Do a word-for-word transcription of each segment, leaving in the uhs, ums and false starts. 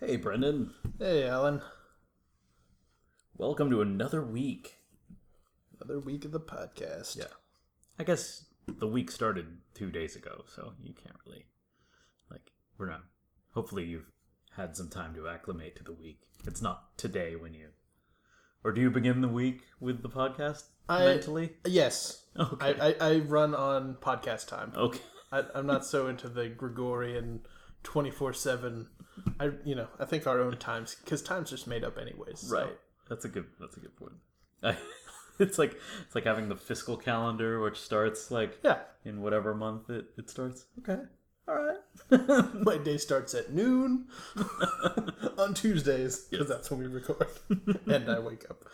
Hey, Brendan. Hey, Alan. Welcome to another week. Another week of the podcast. Yeah. I guess the week started two days ago, so you can't really, like, we're not, hopefully you've had some time to acclimate to the week. It's not today when you, or do you begin the week with the podcast I, mentally? Yes. Okay. I, I, I run on podcast time. Okay. I, I'm not so into the Gregorian twenty-four seven. I, you know, I think our own times, because time's just made up anyways. So. Right. That's a good, that's a good point. I, It's like it's like having the fiscal calendar, which starts like yeah. in whatever month it, it starts. Okay, all right. My day starts at noon on Tuesdays, because Yes. that's when we record, and I wake up.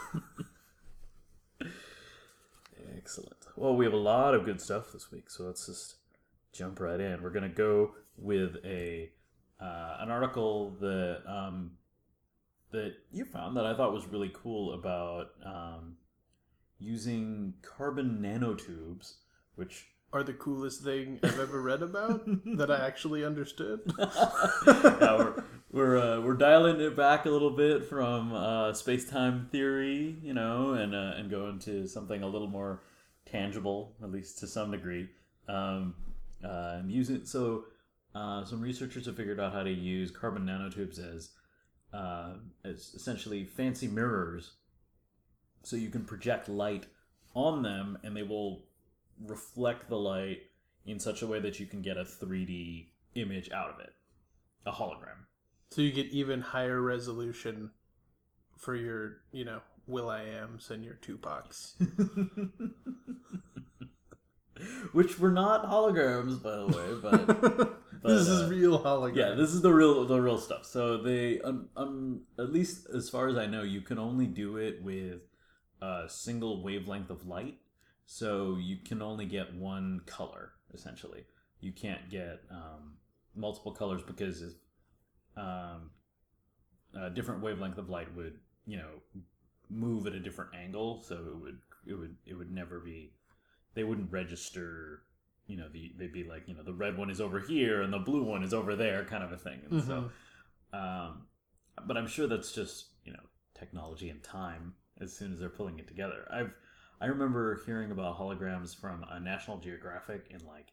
Excellent. Well, we have a lot of good stuff this week, so let's just jump right in. We're gonna go with a uh, an article that um, that you found that I thought was really cool about. Um, using carbon nanotubes, which Are the coolest thing I've ever read about that I actually understood. yeah, we're we're, uh, we're dialing it back a little bit from uh, space-time theory, you know, and uh, and go into something a little more tangible, at least to some degree. Um, uh, and use it. So uh, some researchers have figured out how to use carbon nanotubes as uh, as essentially fancy mirrors. So you can project light on them, and they will reflect the light in such a way that you can get a three D image out of it, a hologram. So you get even higher resolution for your, you know, Will.i.ams and your Tupacs. Which were not holograms, by the way, but, but this is uh, real hologram. yeah, this is the real the real stuff. So they, um, um, at least as far as I know, you can only do it with a single wavelength of light. So you can only get one color, essentially. You can't get um, multiple colors because um, a different wavelength of light would, you know, move at a different angle. So it would it would it would never be. They wouldn't register. You know, the they'd be like, you know, the red one is over here and the blue one is over there, kind of a thing. And Mm-hmm. so, um, but I'm sure that's just, you know, technology and time. As soon as they're pulling it together, I've I remember hearing about holograms from a National Geographic in like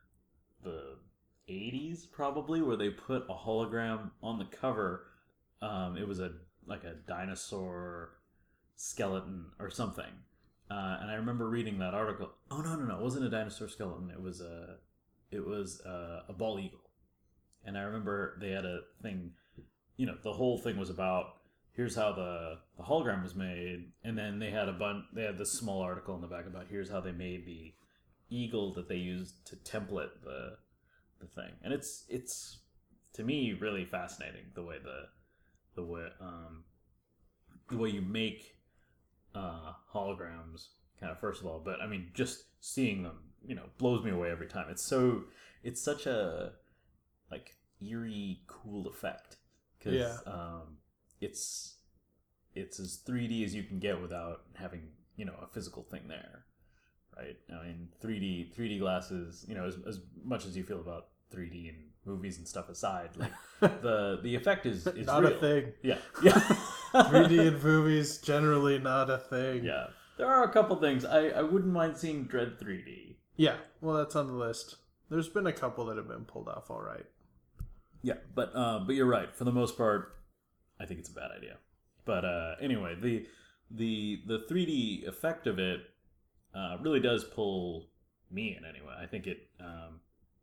the eighties, probably, where they put a hologram on the cover. Um, it was a like a dinosaur skeleton or something, uh, and I remember reading that article. Oh no, no, no! It wasn't a dinosaur skeleton. It was a it was a, a bald eagle, and I remember they had a thing. You know, the whole thing was about. Here's how the, the hologram was made, and then they had a bun- they had this small article in the back about here's how they made the eagle that they used to template the the thing, and it's it's to me really fascinating the way the the way um the way you make uh, holograms, kind of first of all, but I mean just seeing them, you know, blows me away every time. It's so it's such a like eerie, cool effect because. Yeah. Um, It's it's as three D as you can get without having, you know, a physical thing there, right? I mean, three D three D glasses, you know, as as much as you feel about three D in movies and stuff aside, like the the effect is is not real. a thing. Yeah, yeah. three D in movies generally not a thing. Yeah, there are a couple things I I wouldn't mind seeing Dread three D. Yeah, well, that's on the list. There's been a couple that have been pulled off all right. Yeah, but uh, but you're right. For the most part, I think it's a bad idea. But uh, anyway, the the the three D effect of it uh, really does pull me in anyway. I think it um,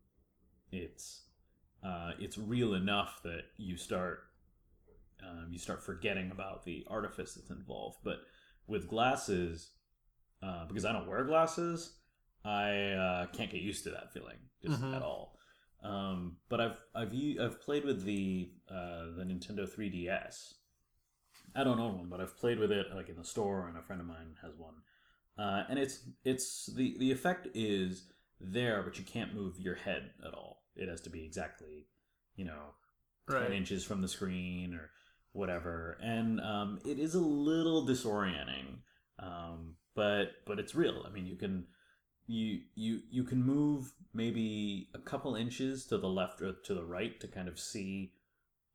it's uh, it's real enough that you start um, you start forgetting about the artifice that's involved. But with glasses, uh, because I don't wear glasses, I uh, can't get used to that feeling just Mhm. at all. Um, but I've I've u- I've played with the uh, the Nintendo three D S. I don't own one, but I've played with it like in the store, and a friend of mine has one. Uh, and it's it's the the effect is there, but you can't move your head at all. It has to be exactly, you know, ten Right. inches from the screen or whatever, and um, it is a little disorienting. Um, but but it's real. I mean, you can you you you can move maybe a couple inches to the left or to the right to kind of see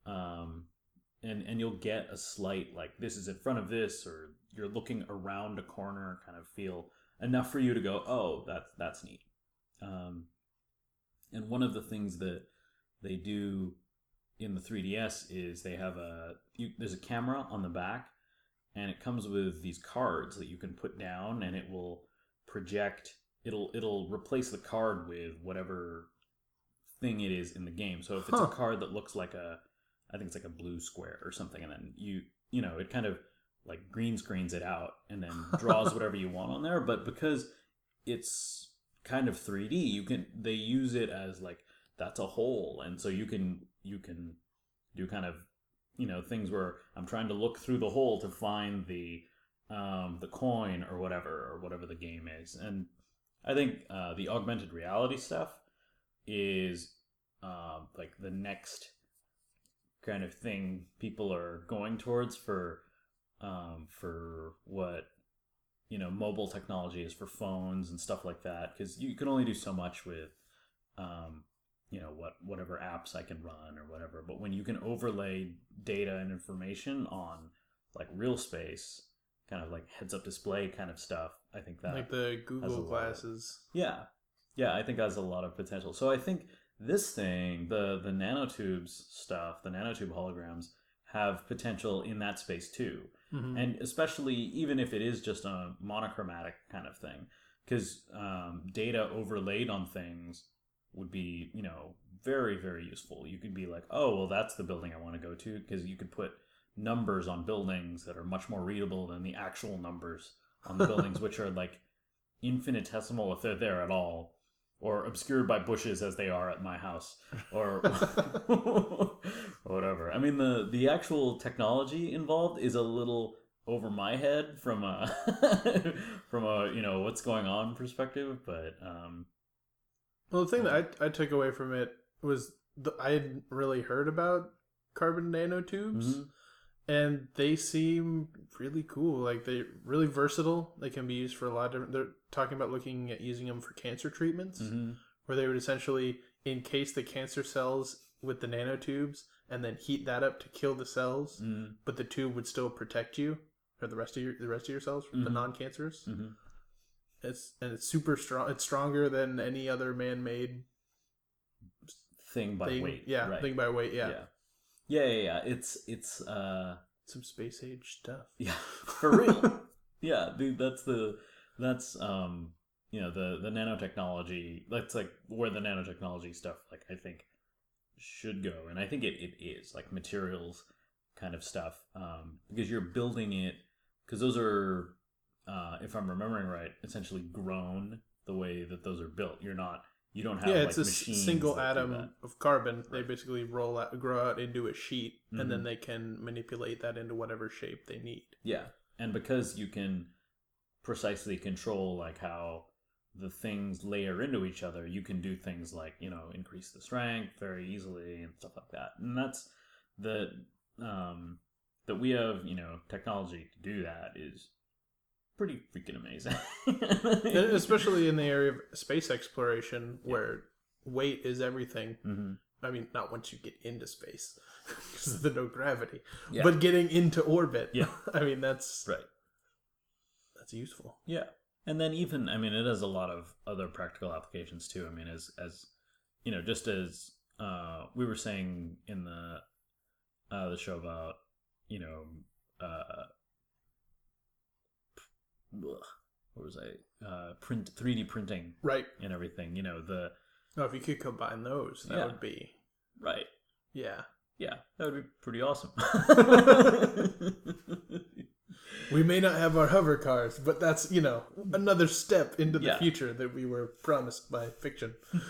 um, and and you'll get a slight like this is in front of this, or you're looking around a corner kind of feel enough for you to go, oh, that's that's neat. Um, and one of the things that they do in the three D S is they have a you, there's a camera on the back, and it comes with these cards that you can put down, and it will project. It'll it'll replace the card with whatever thing it is in the game. So if it's Huh. a card that looks like a, I think it's like a blue square or something, and then you you know it kind of like green screens it out and then draws whatever you want on there. But because it's kind of three D, you can they use it as like that's a hole, and so you can you can do kind of you know things where I'm trying to look through the hole to find the um, the coin or whatever or whatever the game is. And I think uh, the augmented reality stuff is uh, like the next kind of thing people are going towards for um, for what you know mobile technology is for phones and stuff like that, because you can only do so much with um, you know what whatever apps I can run or whatever. But when you can overlay data and information on like real space, kind of like heads up display kind of stuff, I think that Like the has a Google lot of- glasses. yeah, yeah, I think has a lot of potential. So I think this thing, the the nanotubes stuff, the nanotube holograms, have potential in that space too. Mhm. And especially even if it is just a monochromatic kind of thing, because um, data overlaid on things would be, you know, very, very useful. You could be like, oh, well, that's the building I want to go to, because you could put numbers on buildings that are much more readable than the actual numbers on the buildings, which are like infinitesimal if they're there at all, or obscured by bushes as they are at my house, or whatever. I mean, the the actual technology involved is a little over my head from a from a you know what's going on perspective, but um, Well, the thing that I, I took away from it was the, I hadn't really heard about carbon nanotubes, Mhm. and they seem really cool. Like they're really versatile. They can be used for a lot of different. They're talking about looking at using them for cancer treatments, mhm. where they would essentially encase the cancer cells with the nanotubes and then heat that up to kill the cells, Mhm. but the tube would still protect you or the rest of your the rest of your cells, the Mhm. non-cancerous. Mhm. It's and it's super strong. It's stronger than any other man-made thing by thing. weight, Yeah, right? thing by weight. Yeah. yeah, yeah, yeah, yeah. It's it's uh. Some space age stuff. Yeah, for real. Yeah, dude, that's the that's um you know the the nanotechnology. That's like where the nanotechnology stuff like I think should go, and I think it, it is like materials kind of stuff um because you're building it because those are uh if I'm remembering right essentially grown the way that those are built. You're not you don't have Yeah, like it's a s- machines single that do atom that. of carbon. They Right. basically roll out, grow out into a sheet, and then Mhm. they can manipulate that into whatever shape they need. Yeah, and because you can precisely control like how the things layer into each other, you can do things like you know increase the strength very easily and stuff like that. And that's the um, that we have you know technology to do that is pretty freaking amazing. And especially in the area of space exploration, where weight is everything. hmm I mean, not once you get into space because of the no gravity, Yeah. but getting into orbit. Yeah. I mean, that's Right. that's useful. Yeah, and then even I mean, it has a lot of other practical applications too. I mean, as as you know, just as uh, we were saying in the uh, the show about you know, uh, ugh, what was I uh, print three D printing Right. and everything. You know the Oh, if you could combine those, that Yeah. would be right. yeah. Yeah, that would be pretty awesome. We may not have our hover cars, but that's, you know, another step into the Yeah. future that we were promised by fiction.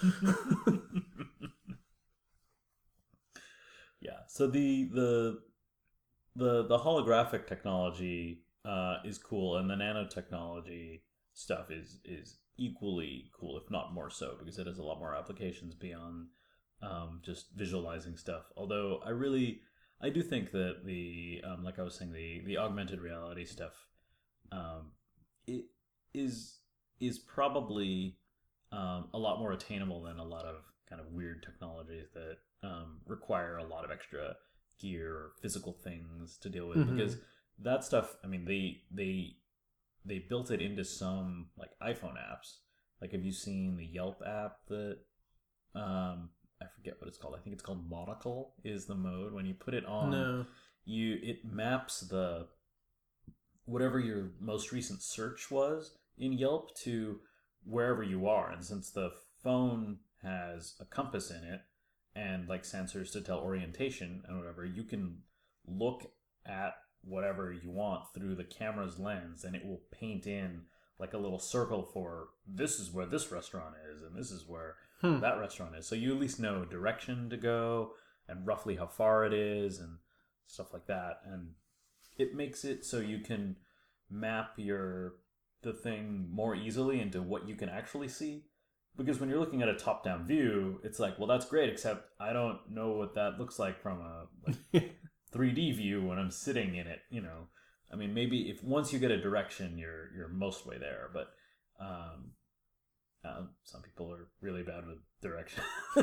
Yeah. So the the the the holographic technology uh, is cool, and the nanotechnology stuff is is equally cool, if not more so, because it has a lot more applications beyond um, just visualizing stuff. Although I really I do think that the um, like I was saying the the augmented reality stuff um, it is is probably um, a lot more attainable than a lot of kind of weird technologies that um, require a lot of extra gear or physical things to deal with Mhm. because that stuff. I mean, they they they built it into some like iPhone apps. Like, have you seen the Yelp app that um I forget what it's called. I think it's called Monocle is the mode. When you put it on, No. you it maps the whatever your most recent search was in Yelp to wherever you are. And since the phone has a compass in it and like sensors to tell orientation and whatever, you can look at whatever you want through the camera's lens and it will paint in like a little circle for this is where this restaurant is and this is where Hmm. that restaurant is. So you at least know direction to go and roughly how far it is and stuff like that. And it makes it so you can map your the thing more easily into what you can actually see. Because when you're looking at a top-down view, it's like, well, that's great, except I don't know what that looks like from a like, three D view when I'm sitting in it. You know, I mean, maybe if once you get a direction, you're you're most way there. But um, uh, some people are really bad with direction,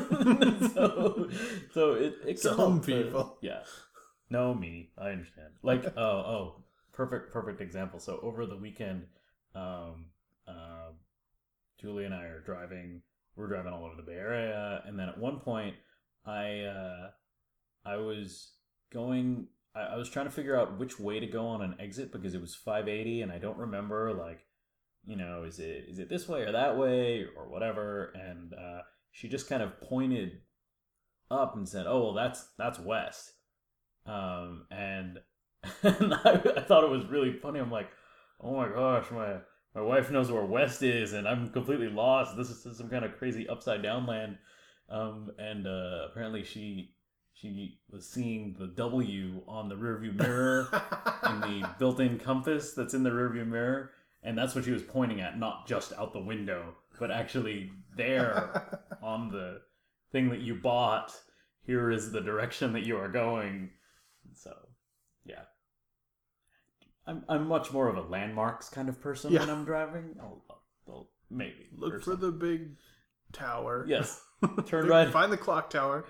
so so it it can Some help, people. but, yeah. No, me. I understand. Like, oh, oh, perfect, perfect example. So over the weekend, um, uh, Julie and I are driving. We're driving all over the Bay Area, and then at one point, I, uh, I was going. I, I was trying to figure out which way to go on an exit because it was five eighty, and I don't remember like, you know, is it is it this way or that way or whatever. And uh, she just kind of pointed up and said, "Oh, well, that's that's west." Um, and, and I, I thought it was really funny. I'm like, oh my gosh, my, my wife knows where west is and I'm completely lost. This is some kind of crazy upside down land. Um, and, uh, apparently she, she was seeing the W on the rearview mirror in the built-in compass that's in the rearview mirror. And that's what she was pointing at, not just out the window, but actually there on the thing that you bought. Here is the direction that you are going. So, yeah, I'm I'm much more of a landmarks kind of person Yeah. when I'm driving. I'll, I'll maybe Look for the big tower. yes. Turn Big- right. Find the clock tower.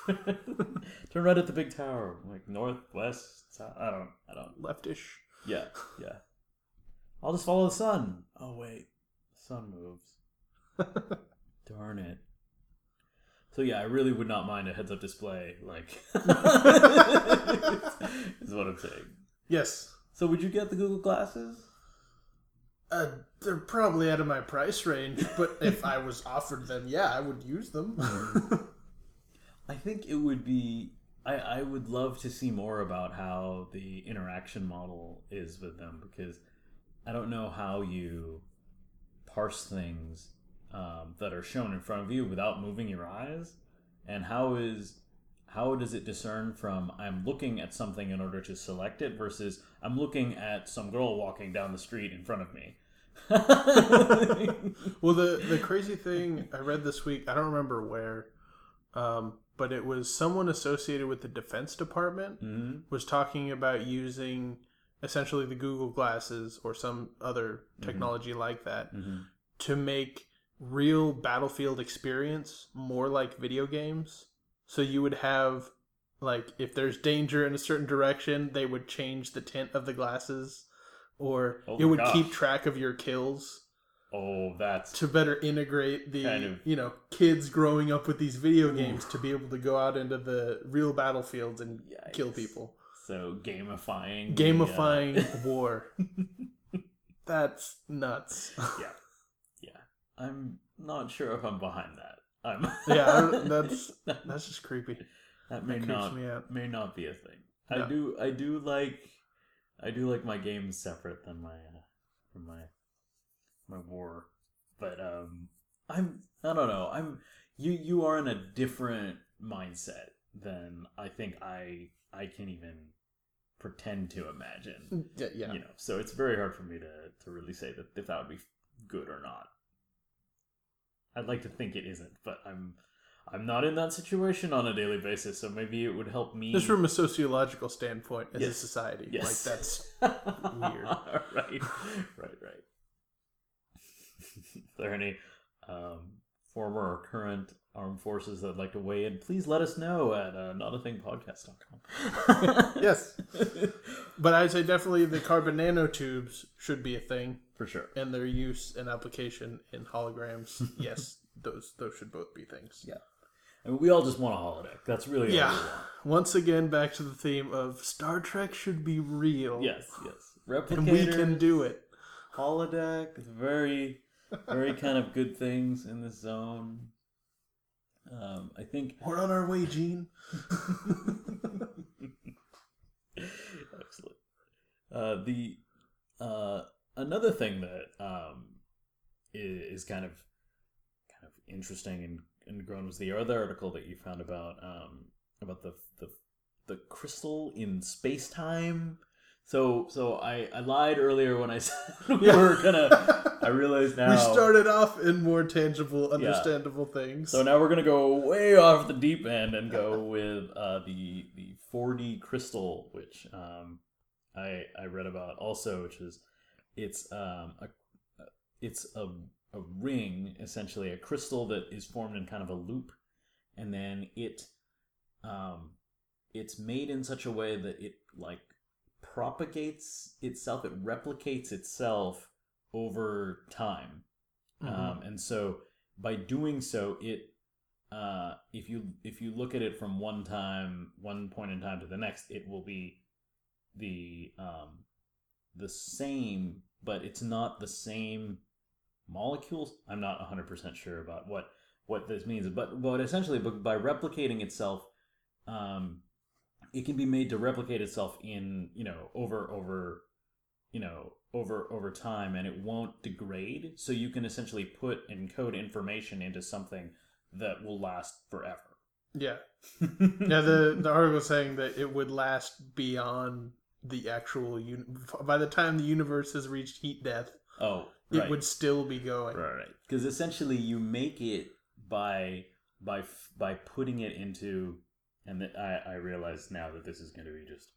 Turn right at the big tower, like north, west, south. I don't. I don't. Leftish. Yeah, yeah. I'll just follow the sun. Oh wait, the sun moves. Darn it. So yeah, I really would not mind a heads-up display, like, is what I'm saying. Yes. So would you get the Google Glasses? Uh, they're probably out of my price range, but if I was offered them, yeah, I would use them. I think it would be... I, I would love to see more about how the interaction model is with them, because I don't know how you parse things um, that are shown in front of you without moving your eyes, and how is how does it discern from I'm looking at something in order to select it versus I'm looking at some girl walking down the street in front of me. Well, the the crazy thing I read this week, I don't remember where, um, but it was someone associated with the Defense Department Mm-hmm. was talking about using essentially the Google Glasses or some other technology mm-hmm. like that Mm-hmm. to make real battlefield experience more like video games. So you would have, like, if there's danger in a certain direction, they would change the tint of the glasses, or Oh it would gosh. keep track of your kills Oh, that's to better integrate the, kind of... you know, kids growing up with these video games to be able to go out into the real battlefields and Yikes. kill people. So gamifying, Gamifying the, uh... war. That's nuts. Yeah, yeah. I'm not sure if I'm behind that. I'm yeah, I don't- that's that's just creepy. that may That creeps not me out. may not be a thing. No. I do I do like I do like my games separate than my uh, from my my war, but um, I'm I don't know. I'm you you are in a different mindset than I think I I can even pretend to imagine. Yeah, yeah. You know, so it's very hard for me to to really say that if that would be good or not. I'd like to think it isn't, but I'm I'm not in that situation on a daily basis, so maybe it would help me. Just from a sociological standpoint as Yes. a society. Yes. Like, that's weird. right, right, right. Are there any um, former or current armed forces that'd like to weigh in, please let us know at uh, not a thing podcast dot com. Yes. But I'd say definitely the carbon nanotubes should be a thing. For sure. And their use and application in holograms, yes, those those should both be things. Yeah. I mean, we all just want a holodeck. That's really yeah. all we want. Once again, back to the theme of Star Trek should be real. Yes, yes. Replicators. And we can do it. Holodeck. Very, very kind of good things in this zone. Um, I think... We're on our way, Gene. Excellent. Uh, the uh, another thing that um, is, is kind of kind of interesting and, and grown was the other article that you found about um, about the the the crystal in space time. So so I, I lied earlier when I said we Yeah. were gonna. I realize now We started off in more tangible, understandable yeah. things. So now we're gonna go way off the deep end and go with uh, the the four D crystal, which um, I I read about also, which is it's um a it's a a ring, essentially a crystal that is formed in kind of a loop, and then it um it's made in such a way that it like propagates itself, it replicates itself over time. Mm-hmm. Um, and so by doing so, it uh, if you if you look at it from one time, one point in time to the next, it will be the um, the same, but it's not the same molecules. I'm not one hundred percent sure about what what this means, but but essentially, by replicating itself, um, it can be made to replicate itself in you know over over you know over over time, and it won't degrade. So you can essentially put and code information into something that will last forever. Yeah. Yeah, the the article saying that it would last beyond the actual un- by the time the universe has reached heat death. Oh, right. It would still be going. Right, right. Because essentially you make it by by by putting it into, and the, I I realize now that this is going to be just.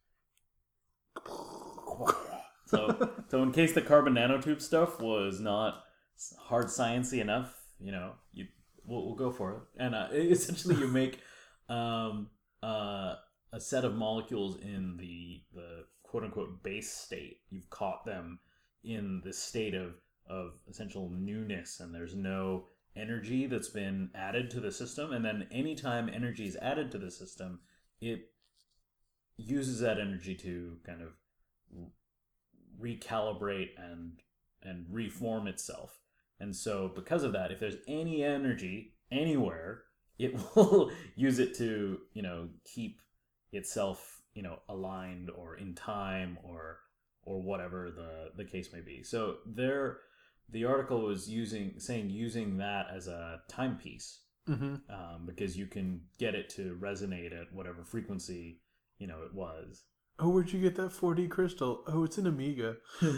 So, so in case the carbon nanotube stuff was not hard sciencey enough, you know, you we'll, we'll go for it. And uh, essentially, you make um, uh, a set of molecules in the the quote unquote base state. You've caught them in this state of of essential newness, and there's no energy that's been added to the system. And then anytime energy is added to the system, it uses that energy to kind of recalibrate and and reform itself. And so because of that, if there's any energy anywhere, it will use it to, you know, keep itself, you know, aligned or in time or or whatever the the case may be. So there the article was using saying using that as a timepiece. Mm-hmm. um, because you can get it to resonate at whatever frequency, you know, it was. Oh, where'd you get that four D crystal? Oh, it's an Amiga.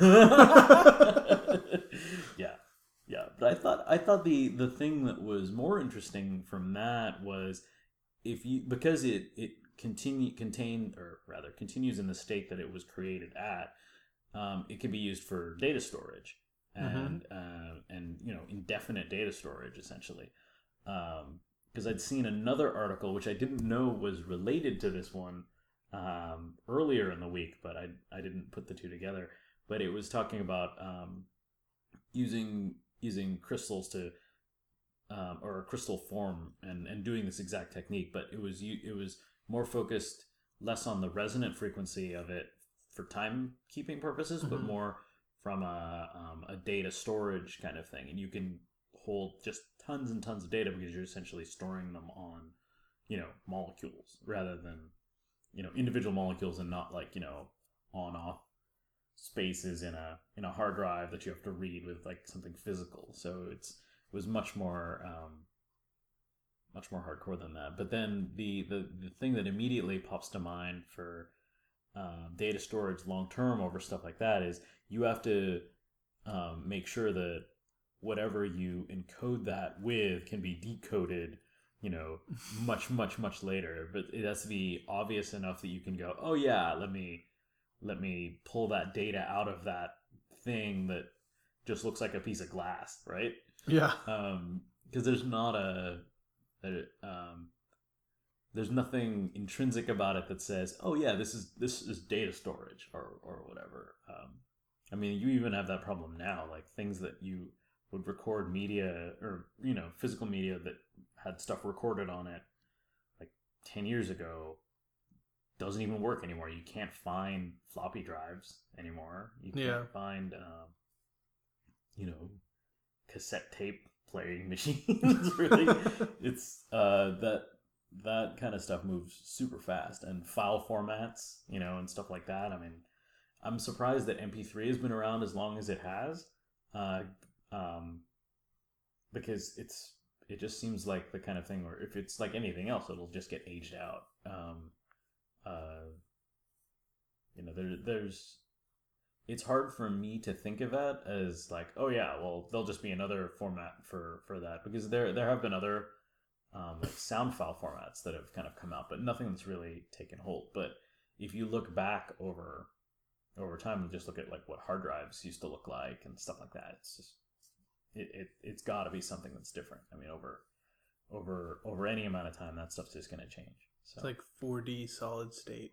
yeah, yeah. But I thought I thought the the thing that was more interesting from that was if you because it it continue contained or rather continues in the state that it was created at, um, it can be used for data storage and mm-hmm. uh, and you know indefinite data storage essentially. Because um, I'd seen another article which I didn't know was related to this one. Um, earlier in the week, but I I didn't put the two together. But it was talking about um, using using crystals to um, or a crystal form and, and doing this exact technique. But it was it was more focused less on the resonant frequency of it for timekeeping purposes, mm-hmm. but more from a um, a data storage kind of thing. And you can hold just tons and tons of data because you're essentially storing them on you know molecules rather than you know, individual molecules and not like, you know, on off spaces in a in a hard drive that you have to read with like something physical. So it's it was much more um, much more hardcore than that. But then the the, the thing that immediately pops to mind for uh, data storage long term over stuff like that is you have to um, make sure that whatever you encode that with can be decoded you know, much, much, much later, but it has to be obvious enough that you can go, oh yeah, let me, let me pull that data out of that thing that just looks like a piece of glass, right? Yeah. Um, because there's not a, a um, there's nothing intrinsic about it that says, oh yeah, this is this is data storage or or whatever. Um, I mean, you even have that problem now, like things that you would record media or you know physical media that had stuff recorded on it like ten years ago doesn't even work anymore. You can't find floppy drives anymore. You can't Yeah. find um, you know cassette tape playing machines. Really, it's uh, that that kind of stuff moves super fast, and file formats, you know, and stuff like that. I mean, I'm surprised that M P three has been around as long as it has, uh, um, because it's it just seems like the kind of thing where if it's like anything else, it'll just get aged out. Um, uh, you know, there there's it's hard for me to think of it as like, oh yeah, well there'll just be another format for for that, because there there have been other um, like sound file formats that have kind of come out, but nothing that's really taken hold. But if you look back over over time and just look at like what hard drives used to look like and stuff like that, it's just it, it it's got to be something that's different. I mean, over over over any amount of time, that stuff's just going to change. So. It's like four D solid state.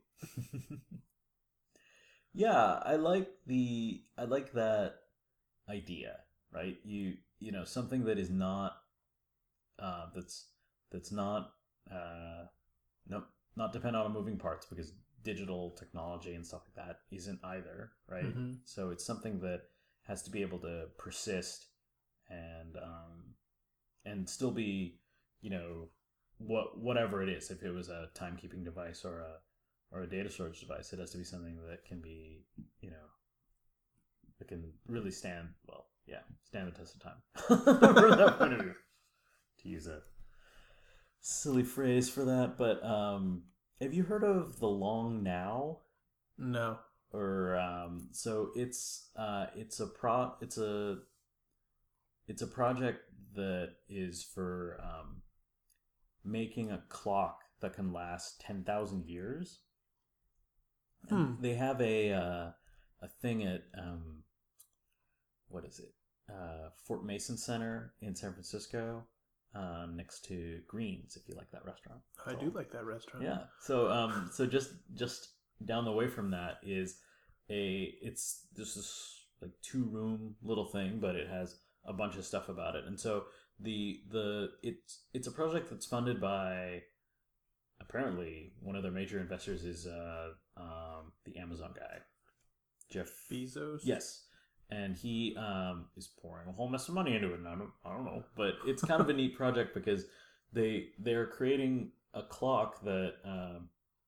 Yeah, I like the I like that idea, right? You you know something that is not uh, that's that's not uh, no not dependent on moving parts, because digital technology and stuff like that isn't either, right? Mm-hmm. So it's something that has to be able to persist and um, and still be, you know, what whatever it is. If it was a timekeeping device or a or a data storage device, it has to be something that can be, you know, that can really stand, well, yeah, stand the test of time from that point of view, to use a silly phrase for that. But um, have you heard of the Long Now? No. Or um, so it's uh, it's a pro it's a it's a project that is for um, making a clock that can last ten thousand years. Hmm. They have a uh, a thing at um, what is it? Uh, Fort Mason Center in San Francisco, uh, next to Greens. If you like that restaurant, I so, do like that restaurant. Yeah. So um, so just just down the way from that is a it's this is like two room little thing, but it has a bunch of stuff about it, and so the the it's it's a project that's funded by. Apparently, one of their major investors is uh, um, the Amazon guy, Jeff Bezos. Yes, and he um, is pouring a whole mess of money into it. And I don't, I don't know, but it's kind of a neat project because they they're creating a clock that um,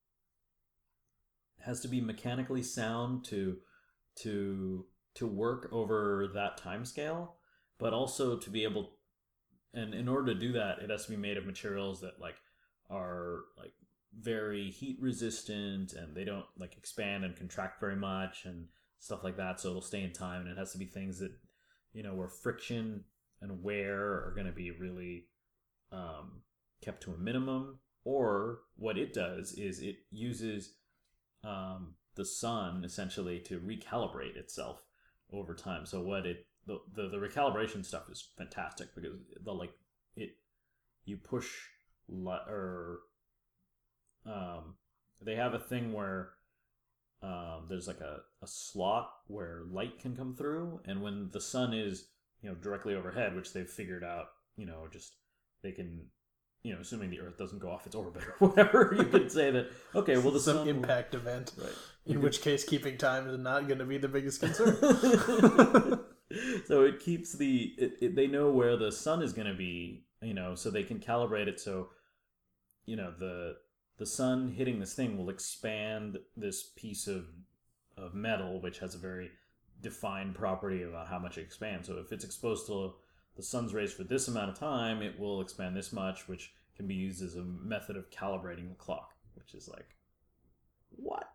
has to be mechanically sound to to to work over that time scale, but also to be able, and in order to do that, it has to be made of materials that like. Are like very heat resistant, and they don't like expand and contract very much and stuff like that, so it'll stay in time. And it has to be things that, you know, where friction and wear are going to be really um, kept to a minimum. Or what it does is it uses um, the sun essentially to recalibrate itself over time. So what it the, the the recalibration stuff is fantastic, because the like it you push or um, they have a thing where um, there's like a, a slot where light can come through, and when the sun is, you know, directly overhead, which they've figured out, you know, just they can, you know, assuming the Earth doesn't go off its orbit or whatever, you could say that, okay, well, the some sun impact will... event, right? In you which could... case, keeping time is not going to be the biggest concern. So it keeps the it, it, they know where the sun is going to be, you know, so they can calibrate it. So, you know, the the sun hitting this thing will expand this piece of of metal, which has a very defined property about how much it expands. So if it's exposed to the sun's rays for this amount of time, it will expand this much, which can be used as a method of calibrating the clock, which is like, what?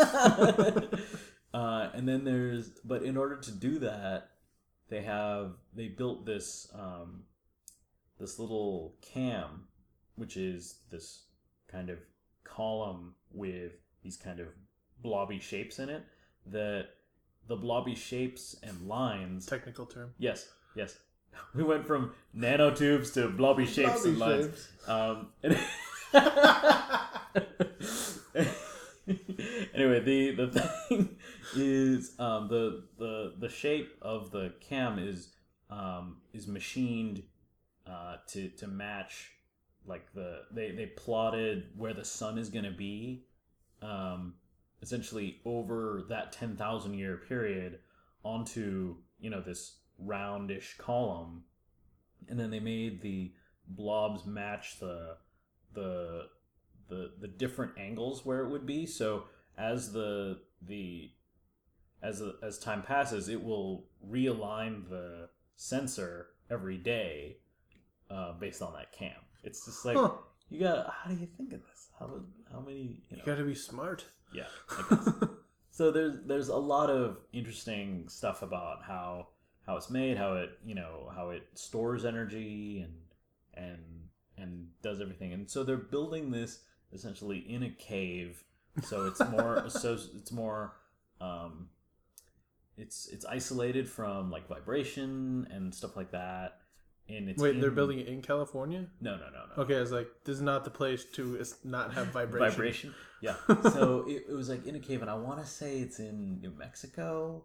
uh, and then there's, but in order to do that, they have, they built this, um, this little cam, which is this kind of column with these kind of blobby shapes in it, that the blobby shapes and lines... Technical term. Yes, yes. we went from nanotubes to blobby shapes Blobby and lines. shapes. Um, and anyway, the the thing is um, the the the shape of the cam is um, is machined uh, to to match like the they they plotted where the sun is going to be um, essentially over that ten thousand year period onto you know this roundish column, and then they made the blobs match the the the the different angles where it would be. So as the the as the, as time passes, it will realign the sensor every day uh, based on that cam. It's just like Huh. you got. How do you think of this? How how many? You, know, You gotta be smart. yeah. I guess. So there's there's a lot of interesting stuff about how how it's made, how it you know how it stores energy and and and does everything. And so they're building this essentially in a cave. So it's more so it's more um, it's it's isolated from like vibration and stuff like that. And it's Wait, in, they're building it in California? No, no, no, no. Okay, I was like, this is not the place to is- not have vibration. Vibration. Yeah. So it, it was like in a cave, and I want to say it's in New Mexico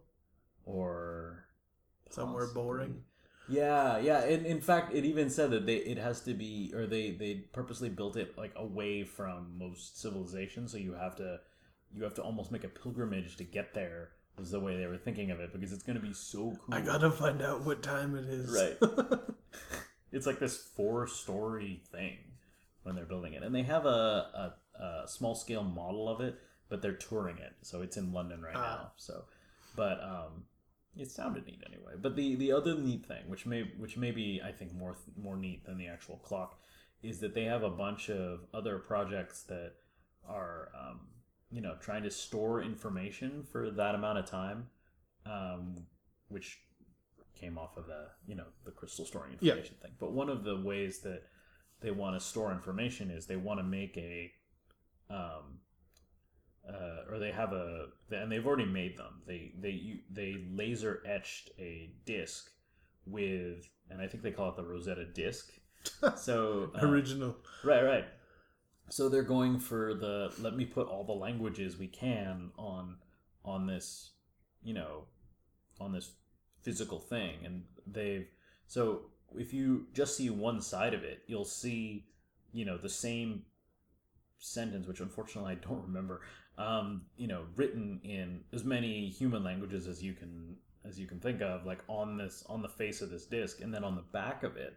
or Somewhere possibly- boring. Yeah, yeah. And in fact, it even said that they it has to be, or they they purposely built it like away from most civilizations, so you have to you have to almost make a pilgrimage to get there. Was the way they were thinking of it, because it's going to be so cool. I gotta find out what time it is. Right. It's like this four-story thing when they're building it, and they have a, a, a small-scale model of it, but they're touring it, so it's in London right Ah. now. So, but um, it sounded neat anyway. But the, the other neat thing, which may which may be I think more more neat than the actual clock, is that they have a bunch of other projects that are um, you know trying to store information for that amount of time, um, which came off of the you know the crystal storing information thing. But one of the ways that they want to store information is they want to make a um uh, or they have a and they've already made them. They they they laser etched a disc with, and I think they call it the Rosetta disc. So uh, Original. right, right. So they're going for the let me put all the languages we can on on this, you know, on this physical thing. And they've so if you just see one side of it, you'll see, you know, the same sentence, which unfortunately I don't remember, um, you know, written in as many human languages as you can as you can think of, like on this on the face of this disc, and then on the back of it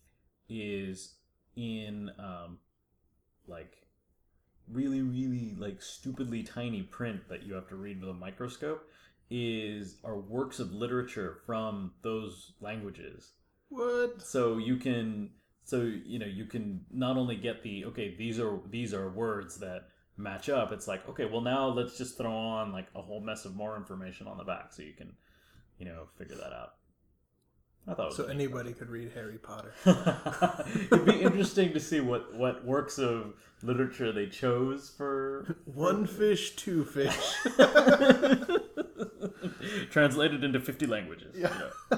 is in um, like really really like stupidly tiny print that you have to read with a microscope is are works of literature from those languages. What? So you can so you know you can not only get the okay these are these are words that match up. It's like, okay, well now let's just throw on like a whole mess of more information on the back so you can you know figure that out. I thought it was So a neat anybody could read Harry Potter. It'd be interesting to see what, what works of literature they chose for One fish, two fish. translated into fifty languages. Yeah. You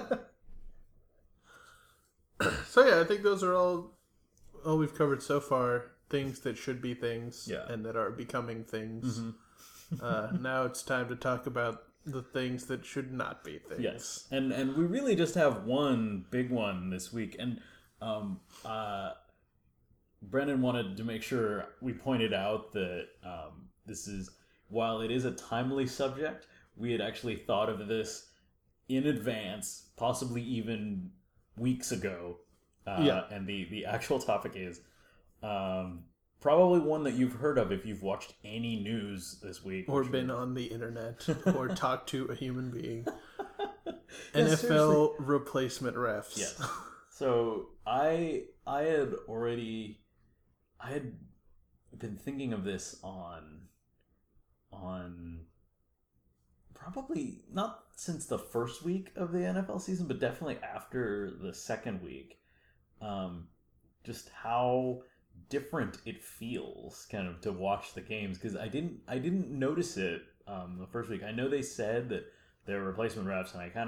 know. So yeah, I think those are all all we've covered so far. Things that should be things, Yeah. and that are becoming things. Mm-hmm. Uh, now it's time to talk about the things that should not be things. Yes, and and we really just have one big one this week, and um, uh, Brendan wanted to make sure we pointed out that um, this is, while it is a timely subject, we had actually thought of this in advance, possibly even weeks ago. Uh, Yeah. And the the actual topic is um, probably one that you've heard of if you've watched any news this week, Or which been would- on the internet, or talked to a human being. Yeah, N F seriously. L replacement refs. Yes. So I I had already I had been thinking of this on on probably not since the first week of the N F L season, but definitely after the second week. Um, just how different it feels kind of to watch the games, because I didn't I didn't notice it um, the first week. I know they said that there were replacement refs, and I kind of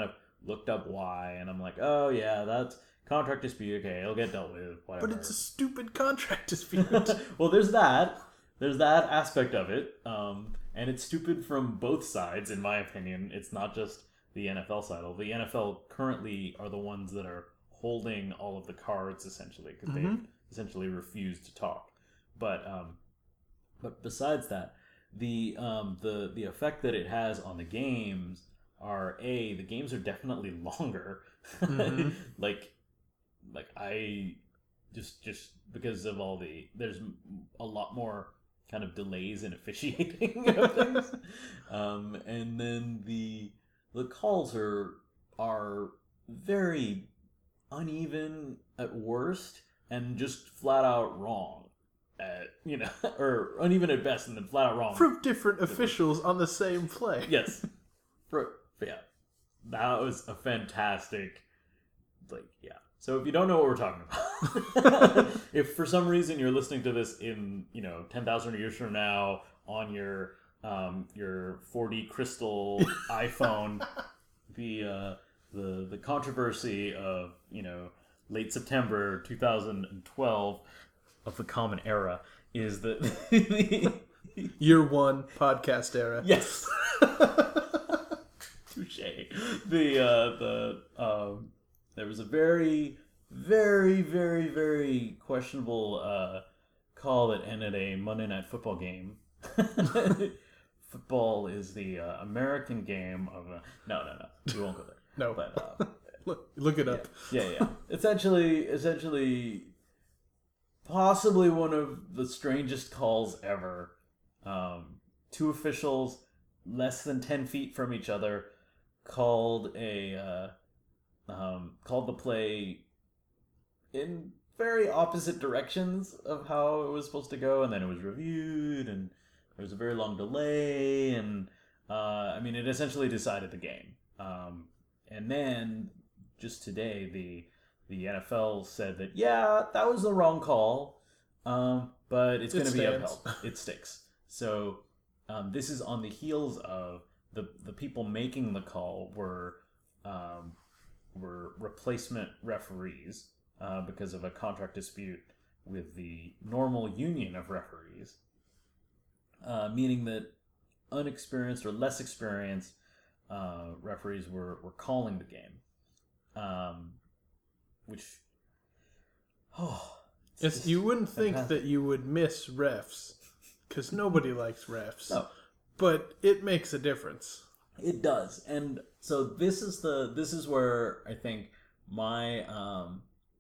looked up why, and I'm like, oh yeah, that's contract dispute. Okay, it'll get dealt with. Whatever. But it's a stupid contract dispute. Well, there's that. There's that aspect of it, um, and it's stupid from both sides, in my opinion. It's not just the N F L side. The N F L currently are the ones that are holding all of the cards, essentially, because mm-hmm. they essentially refuse to talk. But um, but besides that, the um, the the effect that it has on the games are a the games are definitely longer. Mm-hmm. like like I just just because of all the there's a lot more kind of delays in officiating of things, um, and then the the calls are are very uneven at worst and just flat out wrong at you know or uneven at best and then flat out wrong from different officials on the same play. Yes, for yeah, that was a fantastic like yeah. So if you don't know what we're talking about, if for some reason you're listening to this in, you know, ten thousand years from now on your um, your four D crystal iPhone, the uh, the the controversy of, you know, late September two thousand twelve of the Common Era is that the year one podcast era. Yes. Touche. The uh, the um, there was a very, very, very, very questionable uh, call that ended a Monday Night Football game. Football is the uh, American game of a... No, no, no. We won't go there. No. But, uh, look, look it yeah, up. Yeah, yeah. Essentially, essentially, possibly one of the strangest calls ever. Um, two officials less than ten feet from each other called a... Uh, Um, called the play in very opposite directions of how it was supposed to go, and then it was reviewed, and there was a very long delay, and uh, I mean, it essentially decided the game. Um, and then just today, the the N F L said that yeah, that was the wrong call, um, but it's going to be upheld. It sticks. So um, this is on the heels of the the people making the call were. Um, were replacement referees uh, because of a contract dispute with the normal union of referees, uh, meaning that unexperienced or less experienced uh, referees were, were calling the game, um, which oh, it's, you wouldn't think fantastic. That you would miss refs because nobody likes refs, no. But it makes a difference. It does, and so this is the this is where I think my um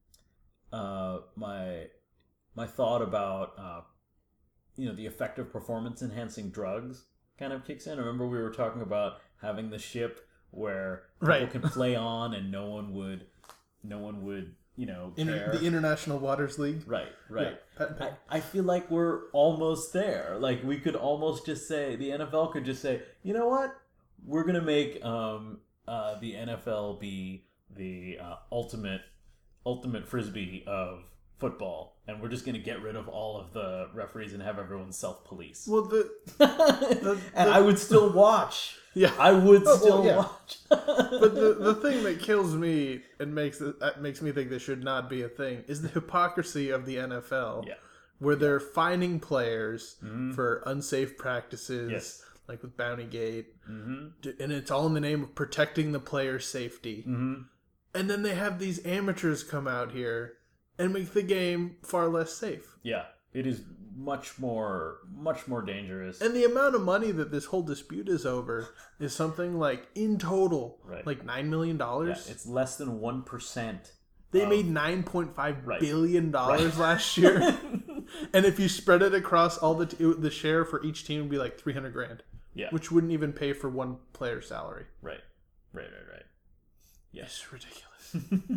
uh my my thought about uh you know the effect of performance enhancing drugs kind of kicks in. Remember we were talking about having the ship where people right. can play on and no one would no one would you know care. Inter- the International Waters League. Right, right. Yeah, pat, pat. I, I feel like we're almost there. Like we could almost just say the N F L could just say, you know what? We're going to make um, uh, the N F L be the uh, ultimate ultimate frisbee of football, and we're just going to get rid of all of the referees and have everyone self-police. Well, the, the and the, I would still watch. Yeah, I would oh, still well, yeah. watch. But the the thing that kills me and makes it, that makes me think this should not be a thing is the hypocrisy of the N F L. Yeah. Where they're fining players mm-hmm. for unsafe practices. Yes. Like with Bountygate, mm-hmm. and it's all in the name of protecting the player's safety. Mm-hmm. And then they have these amateurs come out here and make the game far less safe. Yeah, it is much more, much more dangerous. And the amount of money that this whole dispute is over is something like, in total, right. like nine million dollars. Yeah, it's less than one percent. They of... made nine point five right. billion dollars right. last year. And if you spread it across all the, t- the share for each team would be like three hundred grand. Yeah. Which wouldn't even pay for one player's salary. Right. Right, right, right. Yes. It's ridiculous.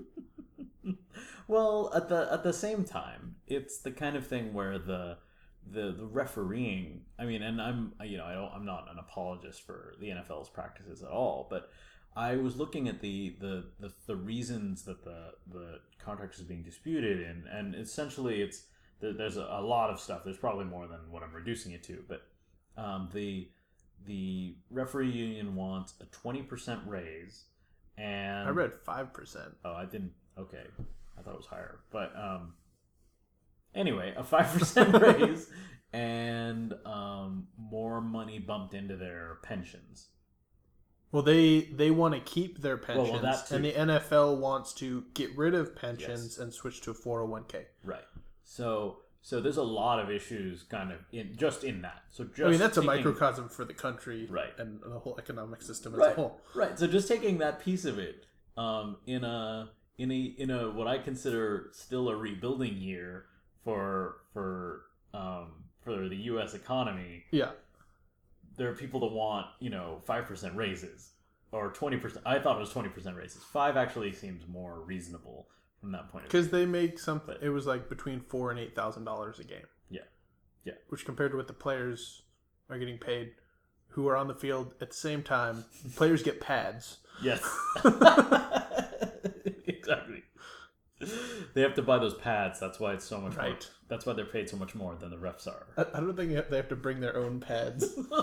Well, at the at the same time, it's the kind of thing where the the the refereeing, I mean, and I'm you know, I don't I'm not an apologist for the N F L's practices at all, but I was looking at the the the, the reasons that the the contract is being disputed in, and essentially it's there's a, a lot of stuff. There's probably more than what I'm reducing it to, but Um, the the referee union wants a twenty percent raise And I read five percent. Oh, I didn't. Okay, I thought it was higher, but um, anyway, a five percent raise and um, more money bumped into their pensions. Well, they they want to keep their Well, pensions, well, that too. and the N F L wants to get rid of pensions Yes. and switch to a four oh one k. Right. So, so there's a lot of issues, kind of in just in that. So, just I mean, that's taking, a microcosm for the country, Right. and the whole economic system as right, a whole. Right. So, just taking that piece of it, um, in a in a in a what I consider still a rebuilding year for for um for the U S economy. Yeah. There are people that want, you know, five percent raises or twenty percent. I thought it was twenty percent raises. Five actually seems more reasonable from that point of view. Because they make something, it was like between four and eight thousand dollars a game. Yeah, yeah. Which compared to what the players are getting paid, who are on the field at the same time, players get pads. Yes. Exactly. They have to buy those pads. That's why it's so much Right. more. That's why they're paid so much more than the refs are. I, I don't think they have to bring their own pads.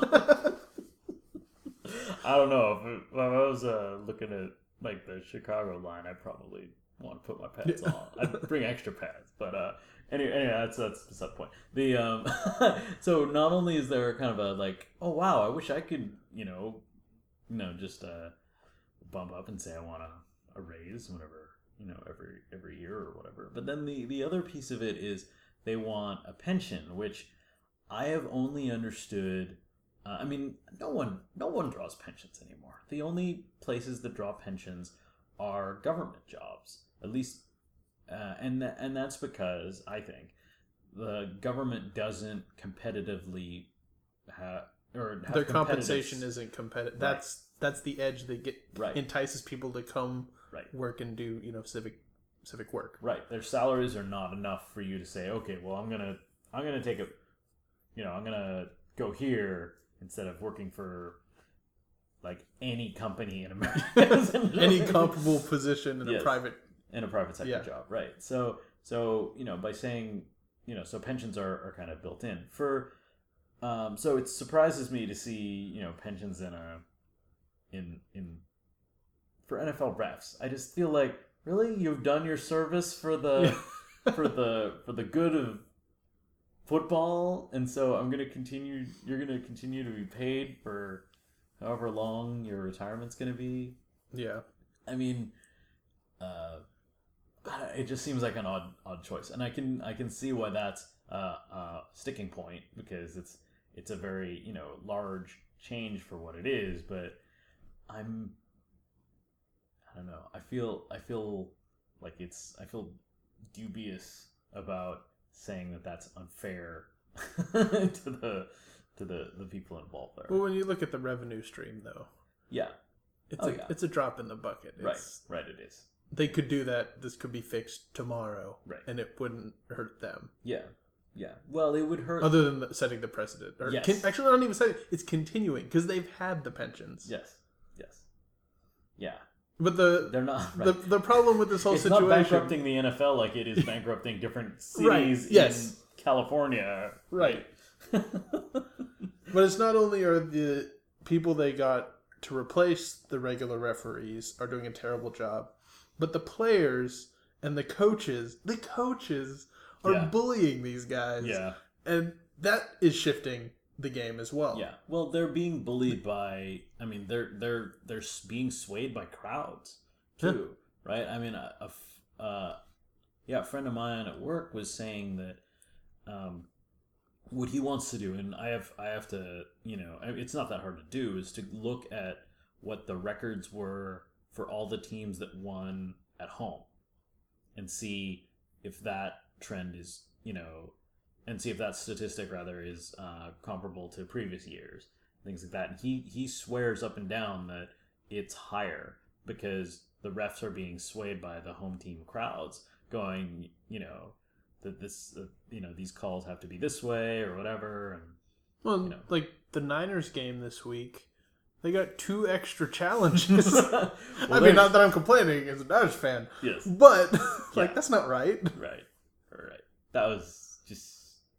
I don't know. If, it, if I was uh, looking at like the Chicago line, I probably want to put my pads Yeah. on. I'd bring extra pads, but uh, anyway, anyway, that's that's beside the point. The um, so not only is there kind of a like, oh wow, I wish I could, you know, you know, just uh, bump up and say I want a, a raise, whatever, you know, every every year or whatever. But then the the other piece of it is they want a pension, which I have only understood. Uh, I mean, no one, no one draws pensions anymore. The only places that draw pensions are government jobs, at least, uh, and th- and that's because I think the government doesn't competitively have or have Their competitive- compensation isn't competitive. That's that's the edge that get Right. entices people to come Right. work and do, you know, civic civic work. Right. Their salaries are not enough for you to say, okay, well, I'm gonna I'm gonna take a, you know, I'm gonna go here instead of working for like any company in America. Any comparable position in Yes. a private. in a private sector Yeah. job, right? So, so you know, by saying, you know, so pensions are, are kind of built in for. Um, so it surprises me to see, you know, pensions in a, in in, for N F L refs. I just feel like, really, you've done your service for the, for the for the good of football, and so I'm gonna continue. You're gonna continue to be paid for however long your retirement's gonna be. Yeah. I mean, uh, it just seems like an odd odd choice, and I can I can see why that's uh, a sticking point, because it's it's a very, you know, large change for what it is. But I'm I don't know. I feel I feel like it's I feel dubious about saying that that's unfair to the to the the people involved there. Well, when you look at the revenue stream, though, Yeah, it's Oh, a, yeah. it's a drop in the bucket. It's, right, right. It is. They could do that. This could be fixed tomorrow, Right. and it wouldn't hurt them. Yeah, yeah. Well, it would hurt. Other than the, setting the precedent, or Yes. con- actually, not even setting. It's continuing because they've had the pensions. Yes, yes, yeah. But the They're not. Right. the the problem with this whole it's situation, not bankrupting the N F L like it is bankrupting different cities Right, yes. in California. right? But it's not only are the people they got to replace the regular referees are doing a terrible job, but the players and the coaches, the coaches are Yeah. bullying these guys. Yeah, And that is shifting the game as well. yeah. Well, they're being bullied by. I mean, they're they're they're s- being swayed by crowds too, right? I mean, a, a f- uh, yeah, a friend of mine at work was saying that um, what he wants to do, and I have I have to, you know, I- it's not that hard to do, is to look at what the records were for all the teams that won at home, and see if that trend is, you know, and see if that statistic rather is uh, comparable to previous years, things like that. And he he swears up and down that it's higher because the refs are being swayed by the home team crowds, going, you know, that this, uh, you know, these calls have to be this way or whatever. And Well, you know. like the Niners game this week, they got two extra challenges. Well, I mean, there's- not that I'm complaining as a Niners fan, yes, but like Yeah. that's not right. right, right. That was just.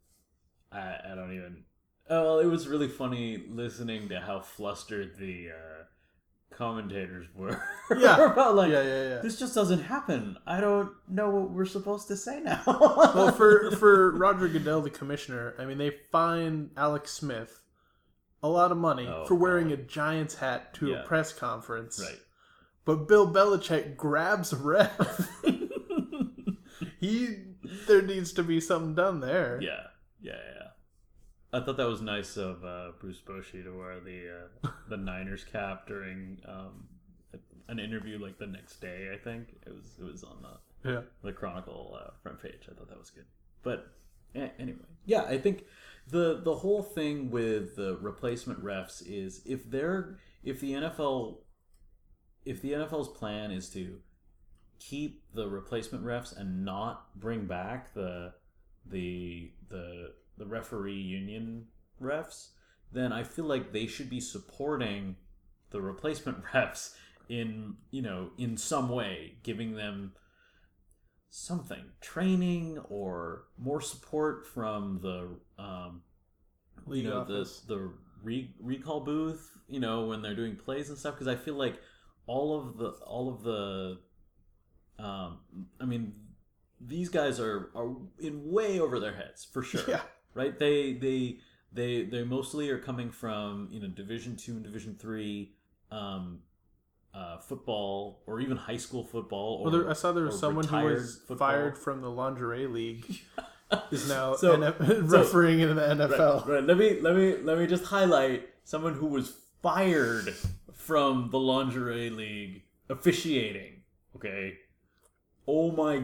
I, I don't even. Oh, well, it was really funny listening to how flustered the uh, commentators were. Yeah. About like, yeah, yeah, yeah. this just doesn't happen. I don't know what we're supposed to say now. Well, for for Roger Goodell, the commissioner, I mean, they fine Alex Smith a lot of money Oh, for wearing oh. a Giants hat to Yeah. a press conference. Right. But Bill Belichick grabs a ref. he, there needs to be something done there. Yeah, yeah, yeah. I thought that was nice of uh, Bruce Bochy to wear the uh, the Niners cap during um, an interview like the next day. I think it was it was on the Yeah. the Chronicle uh, front page. I thought that was good. But eh, anyway, yeah, I think the the whole thing with the replacement refs is if they're if the N F L if the N F L's plan is to keep the replacement refs and not bring back the the the the referee union refs, then I feel like they should be supporting the replacement refs in, you know, in some way, giving them something, training or more support from the um League you know office. the the re- recall booth, you know, when they're doing plays and stuff, because I feel like all of the all of the um I mean these guys are are in way over their heads for sure. Yeah. Right? They they they they mostly are coming from, you know, Division Two and Division Three um uh football or even high school football. Or, Well, there, I saw there was or someone who retired was football. fired from the lingerie league. Is now So- N F- refereeing in the N F L. Right, right. Let me let me let me just highlight someone who was fired from the lingerie league officiating. Okay. Oh my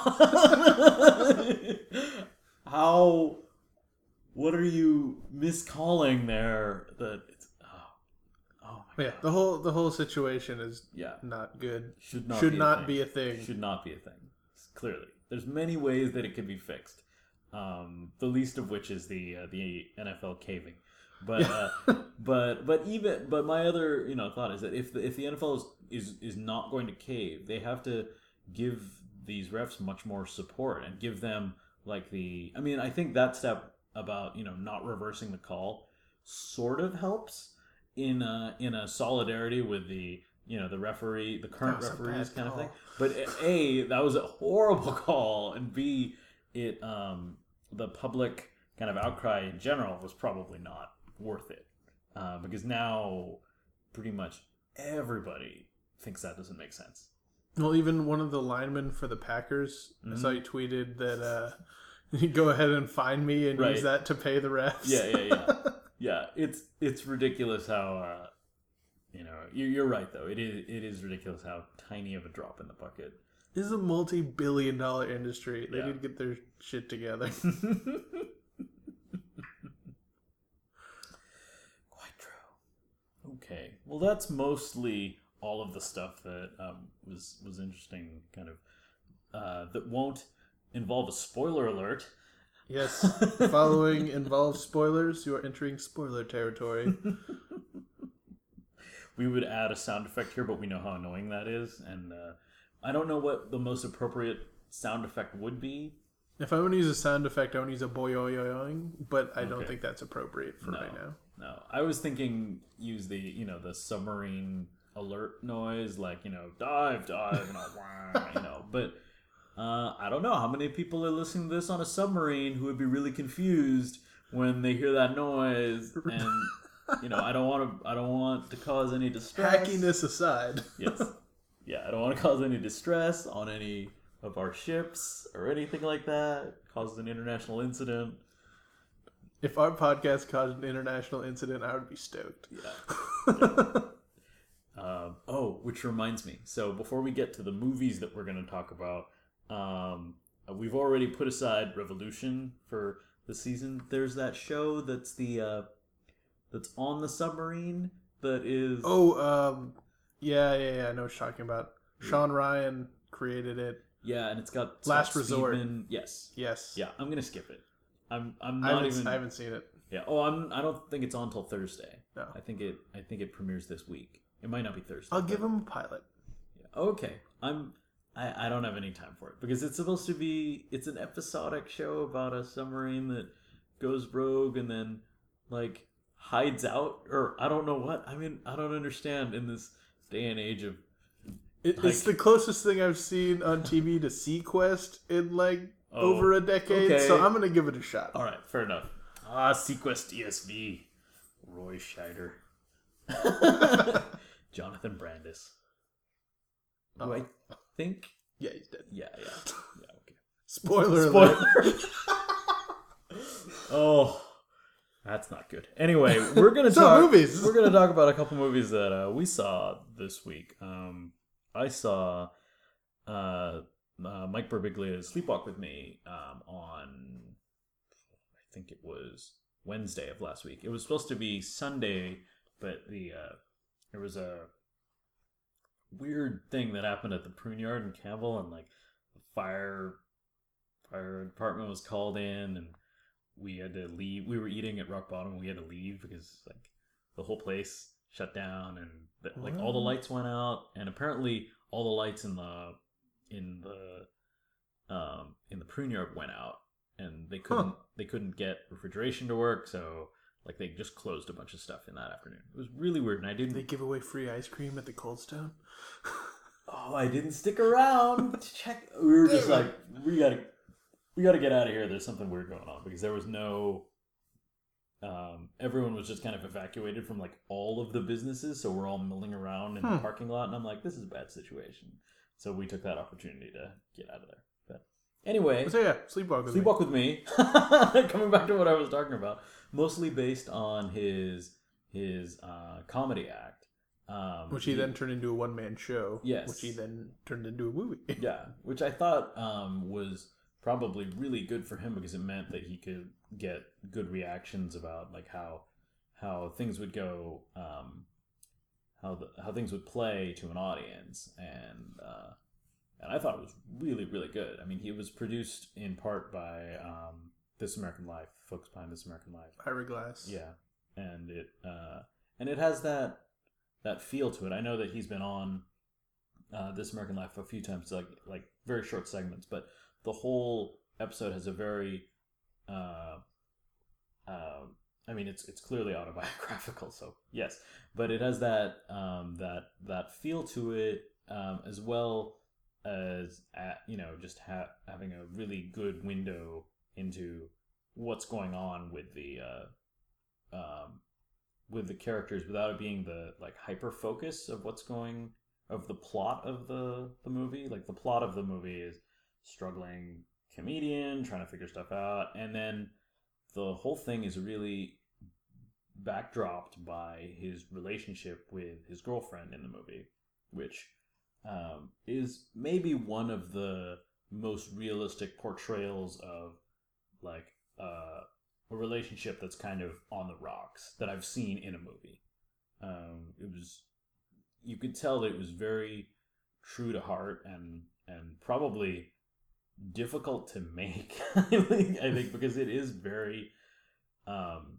god. How? What are you miscalling there? That it's oh, oh my Yeah, god. the whole the whole situation is Yeah. not good. Should not Should be not a thing. be a thing. Should not be a thing. Clearly, there's many ways that it could be fixed. Um, the least of which is the uh, the N F L caving. But uh, but but even but my other, you know, thought is that if the if the N F L is, is is not going to cave, they have to give these refs much more support and give them like the. I mean, I think that step about, you know, not reversing the call sort of helps in a, in a solidarity with the, you know, the referee, the current That was a referees bad kind of call. thing. But A, that was a horrible call, and B, it um the public kind of outcry in general was probably not worth it, uh, because now pretty much everybody thinks that doesn't make sense. Well, even one of the linemen for the Packers, I saw Mhm. you tweeted that uh, you go ahead and find me and Right. use that to pay the refs. Yeah, yeah, yeah. Yeah, it's it's ridiculous how uh, you know you, you're right though. It is it is ridiculous how tiny of a drop in the bucket. This is a multi-billion dollar industry. They Yeah. need to get their shit together. Quite true. Okay, well that's mostly all of the stuff that um, was was interesting. Kind of uh, that won't involve a spoiler alert. Yes, following involves spoilers. You are entering spoiler territory. We would add a sound effect here, but we know how annoying that is, and uh, I don't know what the most appropriate sound effect would be. If I'm going to use a sound effect, I want to use a boyoyoing, but I don't Okay. think that's appropriate for No. right now. No, I was thinking use the, you know, the submarine alert noise, like, you know, dive, dive, and all, wah, you know. But uh, I don't know how many people are listening to this on a submarine who would be really confused when they hear that noise, and you know, I don't want to, I don't want to cause any distress. Hackiness aside. Yes, yeah, I don't want to cause any distress on any of our ships or anything like that. Cause an international incident. If our podcast caused an international incident, I would be stoked. Yeah. Um, oh, which reminds me. So before we get to the movies that we're going to talk about, um, we've already put aside Revolution for the season. There's that show that's the uh, that's on the submarine that is. Oh, um, yeah, yeah, yeah. I know what you're talking about. Sean Ryan created it. Yeah, and it's got it's Last got Resort. Speedman. Yes. Yes. Yeah, I'm gonna skip it. I'm I'm I not haven't, even. I haven't seen it. Yeah. Oh, I'm. I don't think it's on until Thursday. No. I think it. I think it premieres this week. It might not be Thursday. I'll but- give him a pilot. Yeah. Okay. I'm. I, I don't have any time for it because it's supposed to be. It's an episodic show about a submarine that goes rogue and then like hides out, or I don't know what. I mean, I don't understand in this day and age of It, like, it's the closest thing I've seen on T V to Sequest in like oh, over a decade, okay. so I'm gonna give it a shot. All right, fair enough. Ah, Sequest E S V, Roy Scheider, Jonathan Brandis. Who I think. Yeah, he's dead. Yeah, yeah, yeah. Okay. Spoiler, alert. Spoiler. Oh, that's not good. Anyway, we're gonna So talk. movies. We're gonna talk about a couple movies that uh, we saw this week. Um, I saw uh, uh, Mike Birbiglia's Sleepwalk with Me um, on, I think it was Wednesday of last week. It was supposed to be Sunday, but the uh, there was a weird thing that happened at the prune yard in Campbell, and like the fire fire department was called in, and we had to leave. We were eating at Rock Bottom, and we had to leave because like the whole place shut down, and the, like all the lights went out, and apparently all the lights in the in the um in the prune yard went out, and they couldn't huh. they couldn't get refrigeration to work, so like they just closed a bunch of stuff in that afternoon. It was really weird, and I didn't. They give away free ice cream at the Cold Stone. Oh, I didn't stick around to check. We were just like, we gotta, we gotta get out of here. There's something weird going on, because there was no. Um, everyone was just kind of evacuated from like all of the businesses, so we're all milling around in hmm. the parking lot, and I'm like, this is a bad situation. So we took that opportunity to get out of there. But anyway, so yeah, Sleepwalk with Sleepwalk Me. with Me. Coming back to what I was talking about, mostly based on his his uh, comedy act, um, which he, he then turned into a one man show. Yes, which he then turned into a movie. Yeah, which I thought um, was probably really good for him, because it meant that he could get good reactions about like how how things would go, um, how the, how things would play to an audience, and uh, and I thought it was really really good. I mean, he was produced in part by um, This American Life, folks behind This American Life, Ira Glass. Yeah, and it uh, and it has that that feel to it. I know that he's been on uh, This American Life a few times, like like very short segments, but the whole episode has a very, uh, uh, I mean, it's it's clearly autobiographical, so yes, but it has that um, that that feel to it, um, as well as at, you know, just ha- having a really good window into what's going on with the uh, um, with the characters, without it being the like hyper focus of what's going of the plot of the the movie. Like the plot of the movie is struggling comedian trying to figure stuff out, and then the whole thing is really backdropped by his relationship with his girlfriend in the movie, which um, is maybe one of the most realistic portrayals of like uh, a relationship that's kind of on the rocks that I've seen in a movie. Um, it was, you could tell that it was very true to heart, and and probably difficult to make. I think, I think because it is very um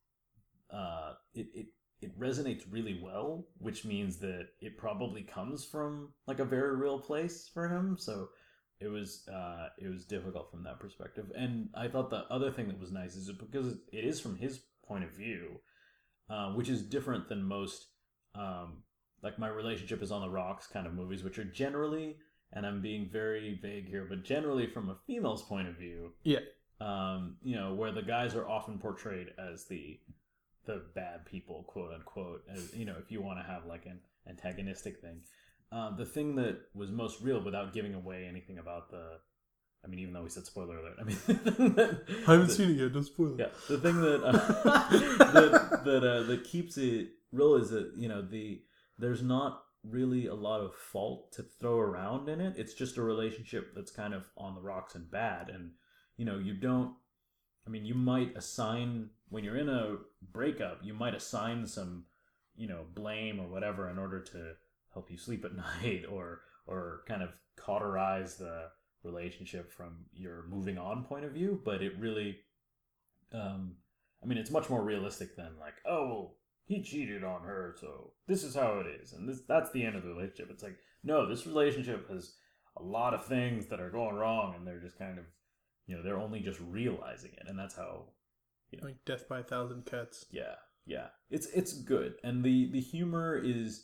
uh it, it it resonates really well, which means that it probably comes from like a very real place for him, so it was uh it was difficult from that perspective. And I thought the other thing that was nice is because it is from his point of view, uh, which is different than most um like My Relationship is on the Rocks kind of movies, which are generally, and I'm being very vague here, but generally from a female's point of view. Yeah. Um, you know, where the guys are often portrayed as the the bad people, quote unquote, as, you know, if you want to have like an antagonistic thing. Um, the thing that was most real, without giving away anything about the, I mean, even though we said spoiler alert, I mean, that, I haven't the, seen it yet, don't spoil it. Yeah, the thing that uh, that that, uh, that keeps it real is that, you know, the there's not really a lot of fault to throw around in it. It's just a relationship that's kind of on the rocks and bad, and you know, you don't, I mean, you might assign, when you're in a breakup, you might assign some, you know, blame or whatever in order to help you sleep at night, or or kind of cauterize the relationship from your moving on point of view. But it really, um I mean, it's much more realistic than like, oh well, he cheated on her, so this is how it is, and this that's the end of the relationship. It's like, no, this relationship has a lot of things that are going wrong, and they're just kind of, you know, they're only just realizing it, and that's how, you know, like Death by a Thousand Cuts. Yeah, yeah, it's it's good, and the the humor is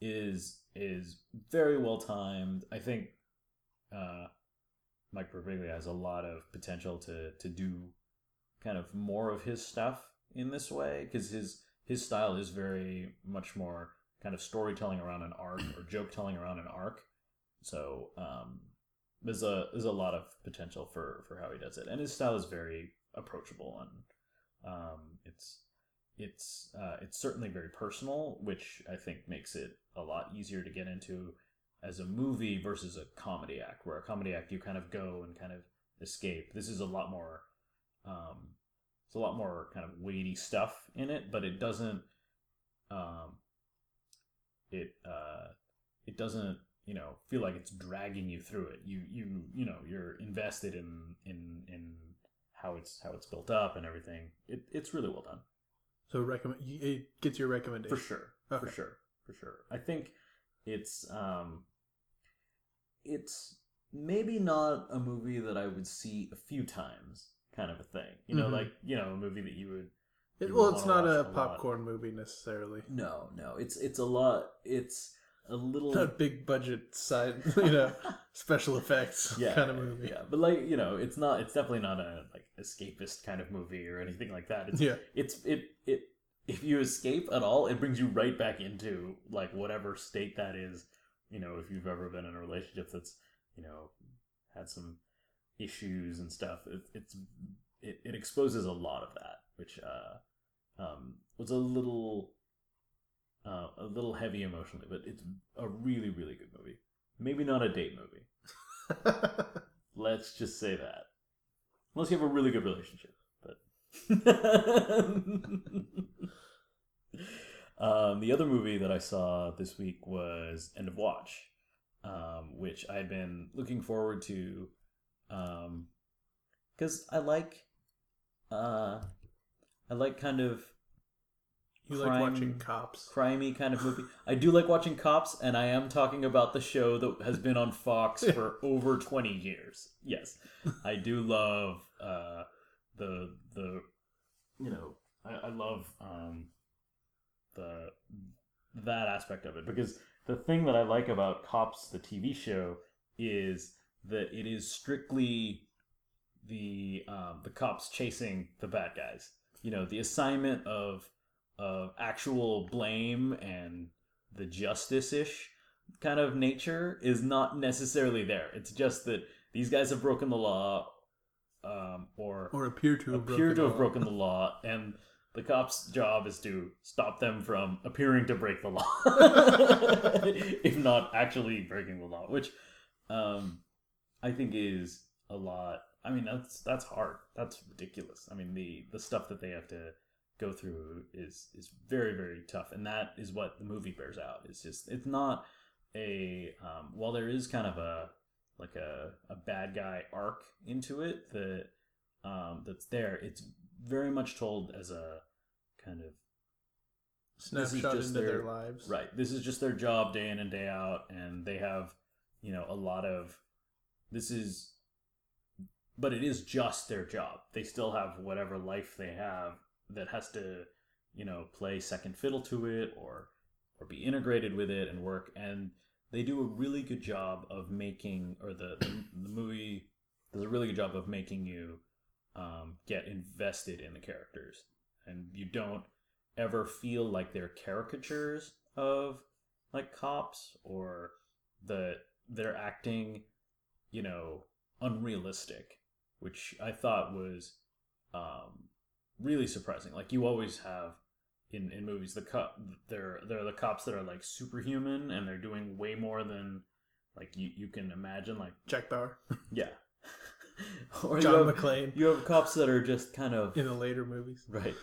is is very well timed. I think uh, Mike Birbiglia has a lot of potential to to do kind of more of his stuff in this way, because his his style is very much more kind of storytelling around an arc or joke telling around an arc. So um, there's a there's a lot of potential for, for how he does it, and his style is very approachable, and um, it's it's uh, it's certainly very personal, which I think makes it a lot easier to get into as a movie versus a comedy act, where a comedy act you kind of go and kind of escape. This is a lot more um, it's a lot more kind of weighty stuff in it, but it doesn't um, it uh, it doesn't you know feel like it's dragging you through it. You you you know you're invested in in in how it's how it's built up and everything. It it's really well done. So recommend it gets your recommendation For sure. Okay. For sure. For sure. I think it's um it's maybe not a movie that I would see a few times, kind of a thing. You know, Mhm. like, you know, a movie that you would It, you well, would it's wanna not watch a a lot. popcorn movie necessarily. No, no. It's it's a lot it's a little Not big budget side, you know, special effects yeah, kind of movie. Yeah. But like, you know, it's not it's definitely not a like escapist kind of movie or anything like that. It's Yeah. it's it it if you escape at all, it brings you right back into like whatever state that is. You know, if you've ever been in a relationship that's, you know, had some issues and stuff, it, it's it, it exposes a lot of that, which uh, um, was a little uh, a little heavy emotionally, but it's a really really good movie. Maybe not a date movie. Let's just say that, unless you have a really good relationship, but. um, the other movie that I saw this week was End of Watch, um, which I had been looking forward to, because um, I like, uh, I like kind of. You crime, like watching cops? Crimey kind of movie. I do like watching Cops, and I am talking about the show that has been on Fox for over twenty years. Yes, I do love uh, the the you know I, I love um, the that aspect of it, because the thing that I like about Cops, the T V show, is that it is strictly the um, the cops chasing the bad guys. You know, the assignment of of actual blame and the justice-ish kind of nature is not necessarily there. It's just that these guys have broken the law, um, or Or appear to have appear broken to the have law. broken the law, and the cop's job is to stop them from appearing to break the law, if not actually breaking the law, which um, I think is a lot. I mean, that's that's hard. That's ridiculous. I mean, the the stuff that they have to go through is is very very tough, and that is what the movie bears out. It's just it's not a um, while there is kind of a like a, a bad guy arc into it that um, that's there. It's very much told as a kind of Snapshot into their, their lives. Right. This is just their job day in and day out, and they have you know a lot of this is, but it is just their job. They still have whatever life they have that has to, you know, play second fiddle to it or or be integrated with it and work. And they do a really good job of making, or the the, the movie does a really good job of making you um, get invested in the characters, and you don't ever feel like they're caricatures of like cops, or that they're acting, you know, unrealistic, which I thought was um, really surprising. Like you always have in, in movies, the cop they're they're the cops that are like superhuman, and they're doing way more than like you, you can imagine. Like Jack Bauer. yeah, or John you have, McClane. You have cops that are just kind of In the later movies. right,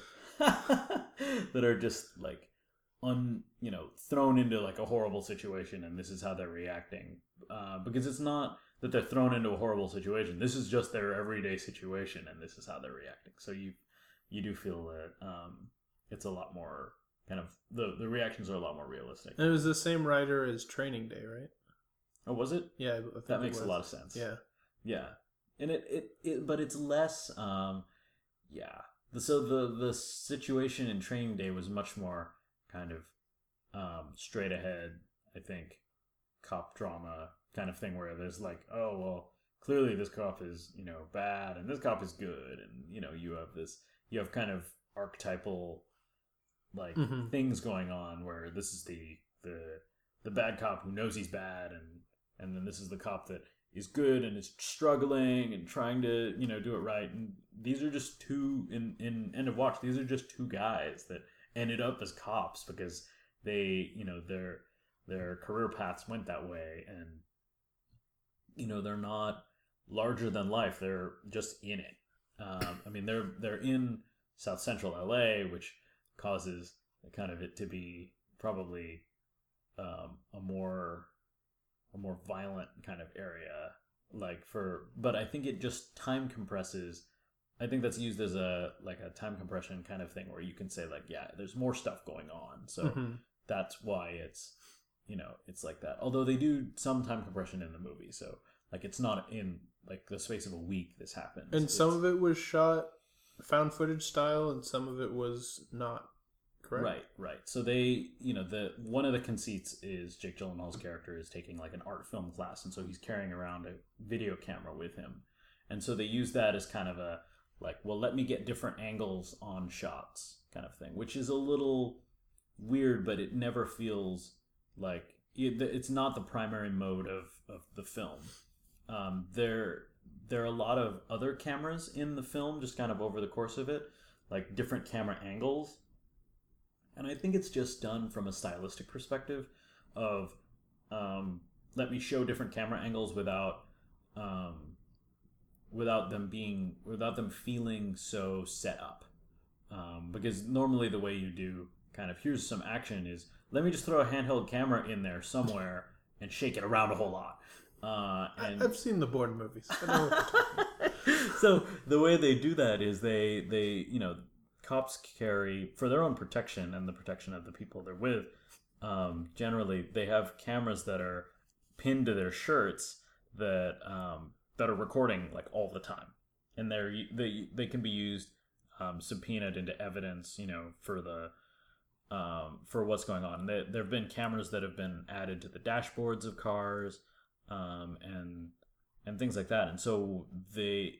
that are just like un you know thrown into like a horrible situation, and this is how they're reacting. Uh, because it's not that they're thrown into a horrible situation. This is just their everyday situation, and this is how they're reacting. So you you do feel that um, it's a lot more kind of the the reactions are a lot more realistic. And it was the same writer as Training Day, right? Oh, was it? Yeah, I think That it makes a was. lot of sense. Yeah. Yeah, and it it, it but it's less. Um, yeah. So the the situation in Training Day was much more kind of um, straight ahead, I think, cop drama kind of thing where there's like, oh, well, clearly this cop is, you know, bad and this cop is good. And, you know, you have this, you have kind of archetypal, like, mm-hmm. things going on where this is the, the, the bad cop who knows he's bad. And, and then this is the cop that is good and is struggling and trying to, you know, do it right. And these are just two, in, in End of Watch, these are just two guys that ended up as cops because they, you know, their their career paths went that way, and you know, they're not larger than life. They're just in it. Um, I mean, they're they're in South Central L A, which causes kind of it to be probably um, a more a more violent kind of area. Like for, but I think it just time compresses. I think that's used as a like a time compression kind of thing where you can say like, yeah, there's more stuff going on, so mm-hmm. that's why it's, you know, it's like that. Although they do some time compression in the movie, so like it's not in like the space of a week this happens. And it's, some of it was shot found footage style, and some of it was not. Correct? Right, right. So they, you know, the one of the conceits is Jake Gyllenhaal's character is taking like an art film class, and so he's carrying around a video camera with him, and so they use that as kind of a like, well, let me get different angles on shots kind of thing, which is a little weird, but it never feels like it, it's not the primary mode of, of the film. Um, there, there are a lot of other cameras in the film, just kind of over the course of it, like different camera angles. And I think it's just done from a stylistic perspective of, um, let me show different camera angles without, um, without them being, without them feeling so set up. Um, because normally the way you do kind of, here's some action is, let me just throw a handheld camera in there somewhere and shake it around a whole lot. Uh, and I've seen the Bourne movies. I know what you're talking about. So the way they do that is they, they, you know, cops carry, for their own protection and the protection of the people they're with, um, generally they have cameras that are pinned to their shirts that, um, that are recording like all the time, and they're they they can be used um, subpoenaed into evidence, you know, for the um, for what's going on. There there have been cameras that have been added to the dashboards of cars, um, and and things like that. And so they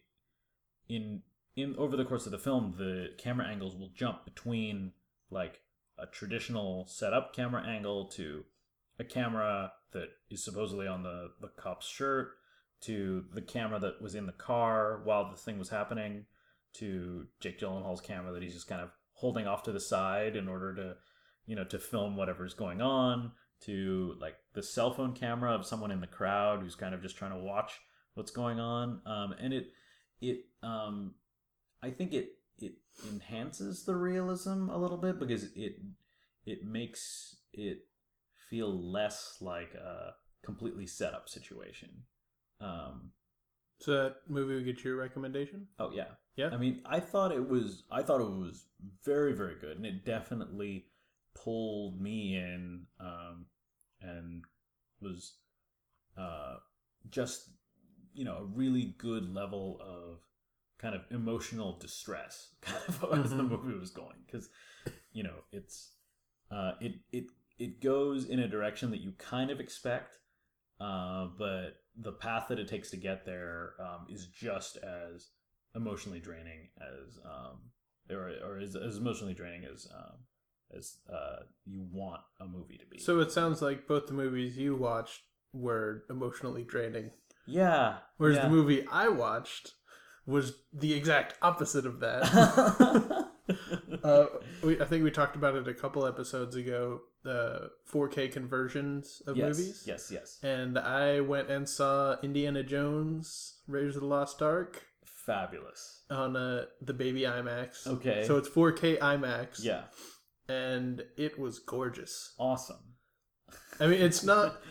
in in over the course of the film, the camera angles will jump between like a traditional setup camera angle to a camera that is supposedly on the the cop's shirt, to the camera that was in the car while the thing was happening, to Jake Gyllenhaal's camera that he's just kind of holding off to the side in order to, you know, to film whatever's going on, to like the cell phone camera of someone in the crowd who's kind of just trying to watch what's going on. Um, and it, it, um, I think it, it enhances the realism a little bit because it, it makes it feel less like a completely set up situation. Um, so that movie would get your recommendation? Oh yeah, yeah. I mean, I thought it was, I thought it was very, very good, and it definitely pulled me in, um, and was, uh, just, you know, a really good level of kind of emotional distress, kind of as mm-hmm. the movie was going, because, you know, it's, uh, it it it goes in a direction that you kind of expect, uh, but the path that it takes to get there um, is just as emotionally draining as, um, or, or is as emotionally draining as um, as uh, you want a movie to be. So it sounds like both the movies you watched were emotionally draining. Yeah. Whereas yeah. the movie I watched was the exact opposite of that. uh, we, I think we talked about it a couple episodes ago. The four K conversions of yes, movies. Yes, yes. And I went and saw Indiana Jones: Raiders of the Lost Ark. Fabulous. On uh, the baby IMAX. Okay. So it's four K IMAX. Yeah. And it was gorgeous. Awesome. I mean, it's not...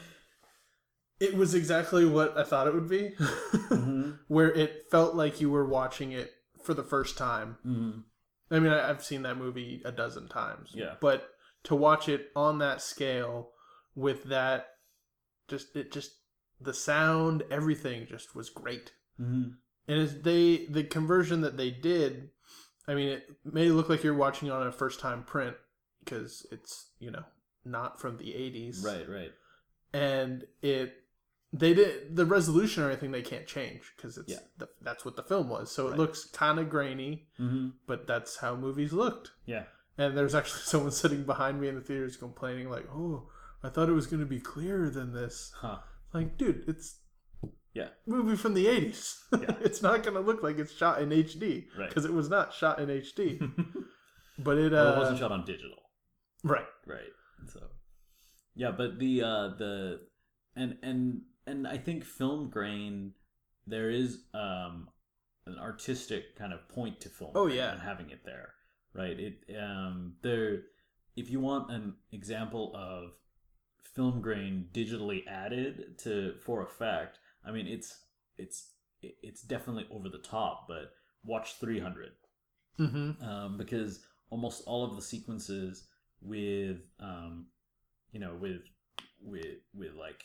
It was exactly what I thought it would be. Mm-hmm. Where it felt like you were watching it for the first time. Mm-hmm. I mean, I, I've seen that movie a dozen times. Yeah. But to watch it on that scale with that, just, it just, the sound, everything just was great. Mm-hmm. And as they, the conversion that they did, I mean, it may look like you're watching on a first time print because it's, you know, not from the eighties. Right, right. and it they did the resolution or anything they can't change because it's Yeah. the, that's what the film was. So Right. it looks kind of grainy, Mm-hmm. but that's how movies looked. Yeah. And there's actually someone sitting behind me in the theaters complaining like, "Oh, I thought it was going to be clearer than this." Huh. Like, dude, it's Yeah. movie from the eighties. Yeah. It's not going to look like it's shot in H D Right. because it was not shot in H D. But it, uh, Well, it wasn't shot on digital. right. Right. So, yeah, but the uh, the and and and I think film grain, there is um, an artistic kind of point to film. Oh, grain yeah. and having it there, right? It um there, if you want an example of film grain digitally added to for effect, I mean it's it's it's definitely over the top. But watch three hundred, Mm-hmm. um, because almost all of the sequences with um you know with with with like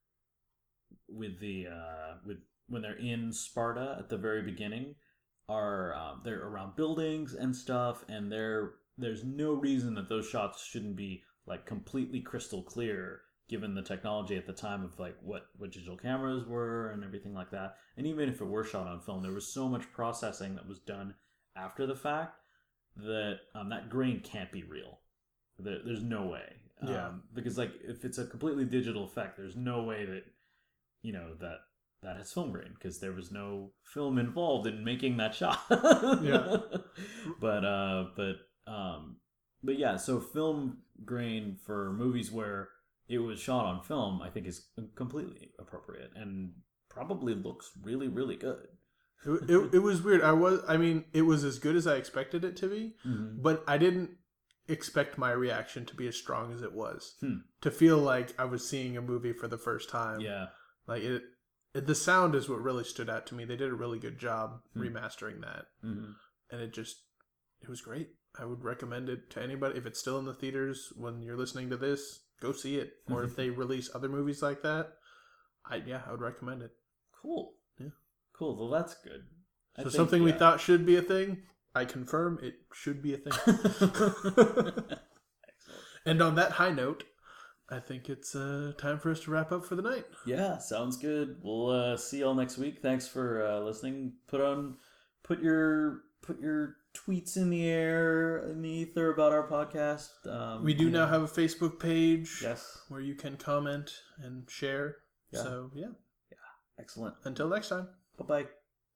with the uh with when they're in Sparta at the very beginning are um, they're around buildings and stuff, and they're there's no reason that those shots shouldn't be like completely crystal clear given the technology at the time of like what what digital cameras were and everything like that. And even if it were shot on film, there was so much processing that was done after the fact that um, that grain can't be real. There, there's no way. Yeah. Um, because like if it's a completely digital effect, there's no way that you know that that has film grain because there was no film involved in making that shot. Yeah. But uh, but um, but yeah. So film grain for movies where it was shot on film, I think, is completely appropriate and probably looks really really good. It, it, it was weird. I was, I mean, it was as good as I expected it to be, Mm-hmm. but I didn't expect my reaction to be as strong as it was. Hmm. To feel like I was seeing a movie for the first time. Yeah. Like it, it, the sound is what really stood out to me. They did a really good job Hmm. remastering that, Mm-hmm. and it just, it was great. I would recommend it to anybody. If it's still in the theaters when you're listening to this, go see it. Or if they release other movies like that, I yeah, I would recommend it. Cool. Yeah. Cool. Well, that's good. I So think, something we yeah. thought should be a thing, I confirm it should be a thing. Excellent. And on that high note, I think it's uh, time for us to wrap up for the night. Yeah, sounds good. We'll uh, see y'all next week. Thanks for uh, listening. Put on, put your put your tweets in the air in the ether about our podcast. Um, We do you now know. have a Facebook page Yes. where you can comment and share. Yeah. So, yeah. Excellent. Until next time. Bye bye.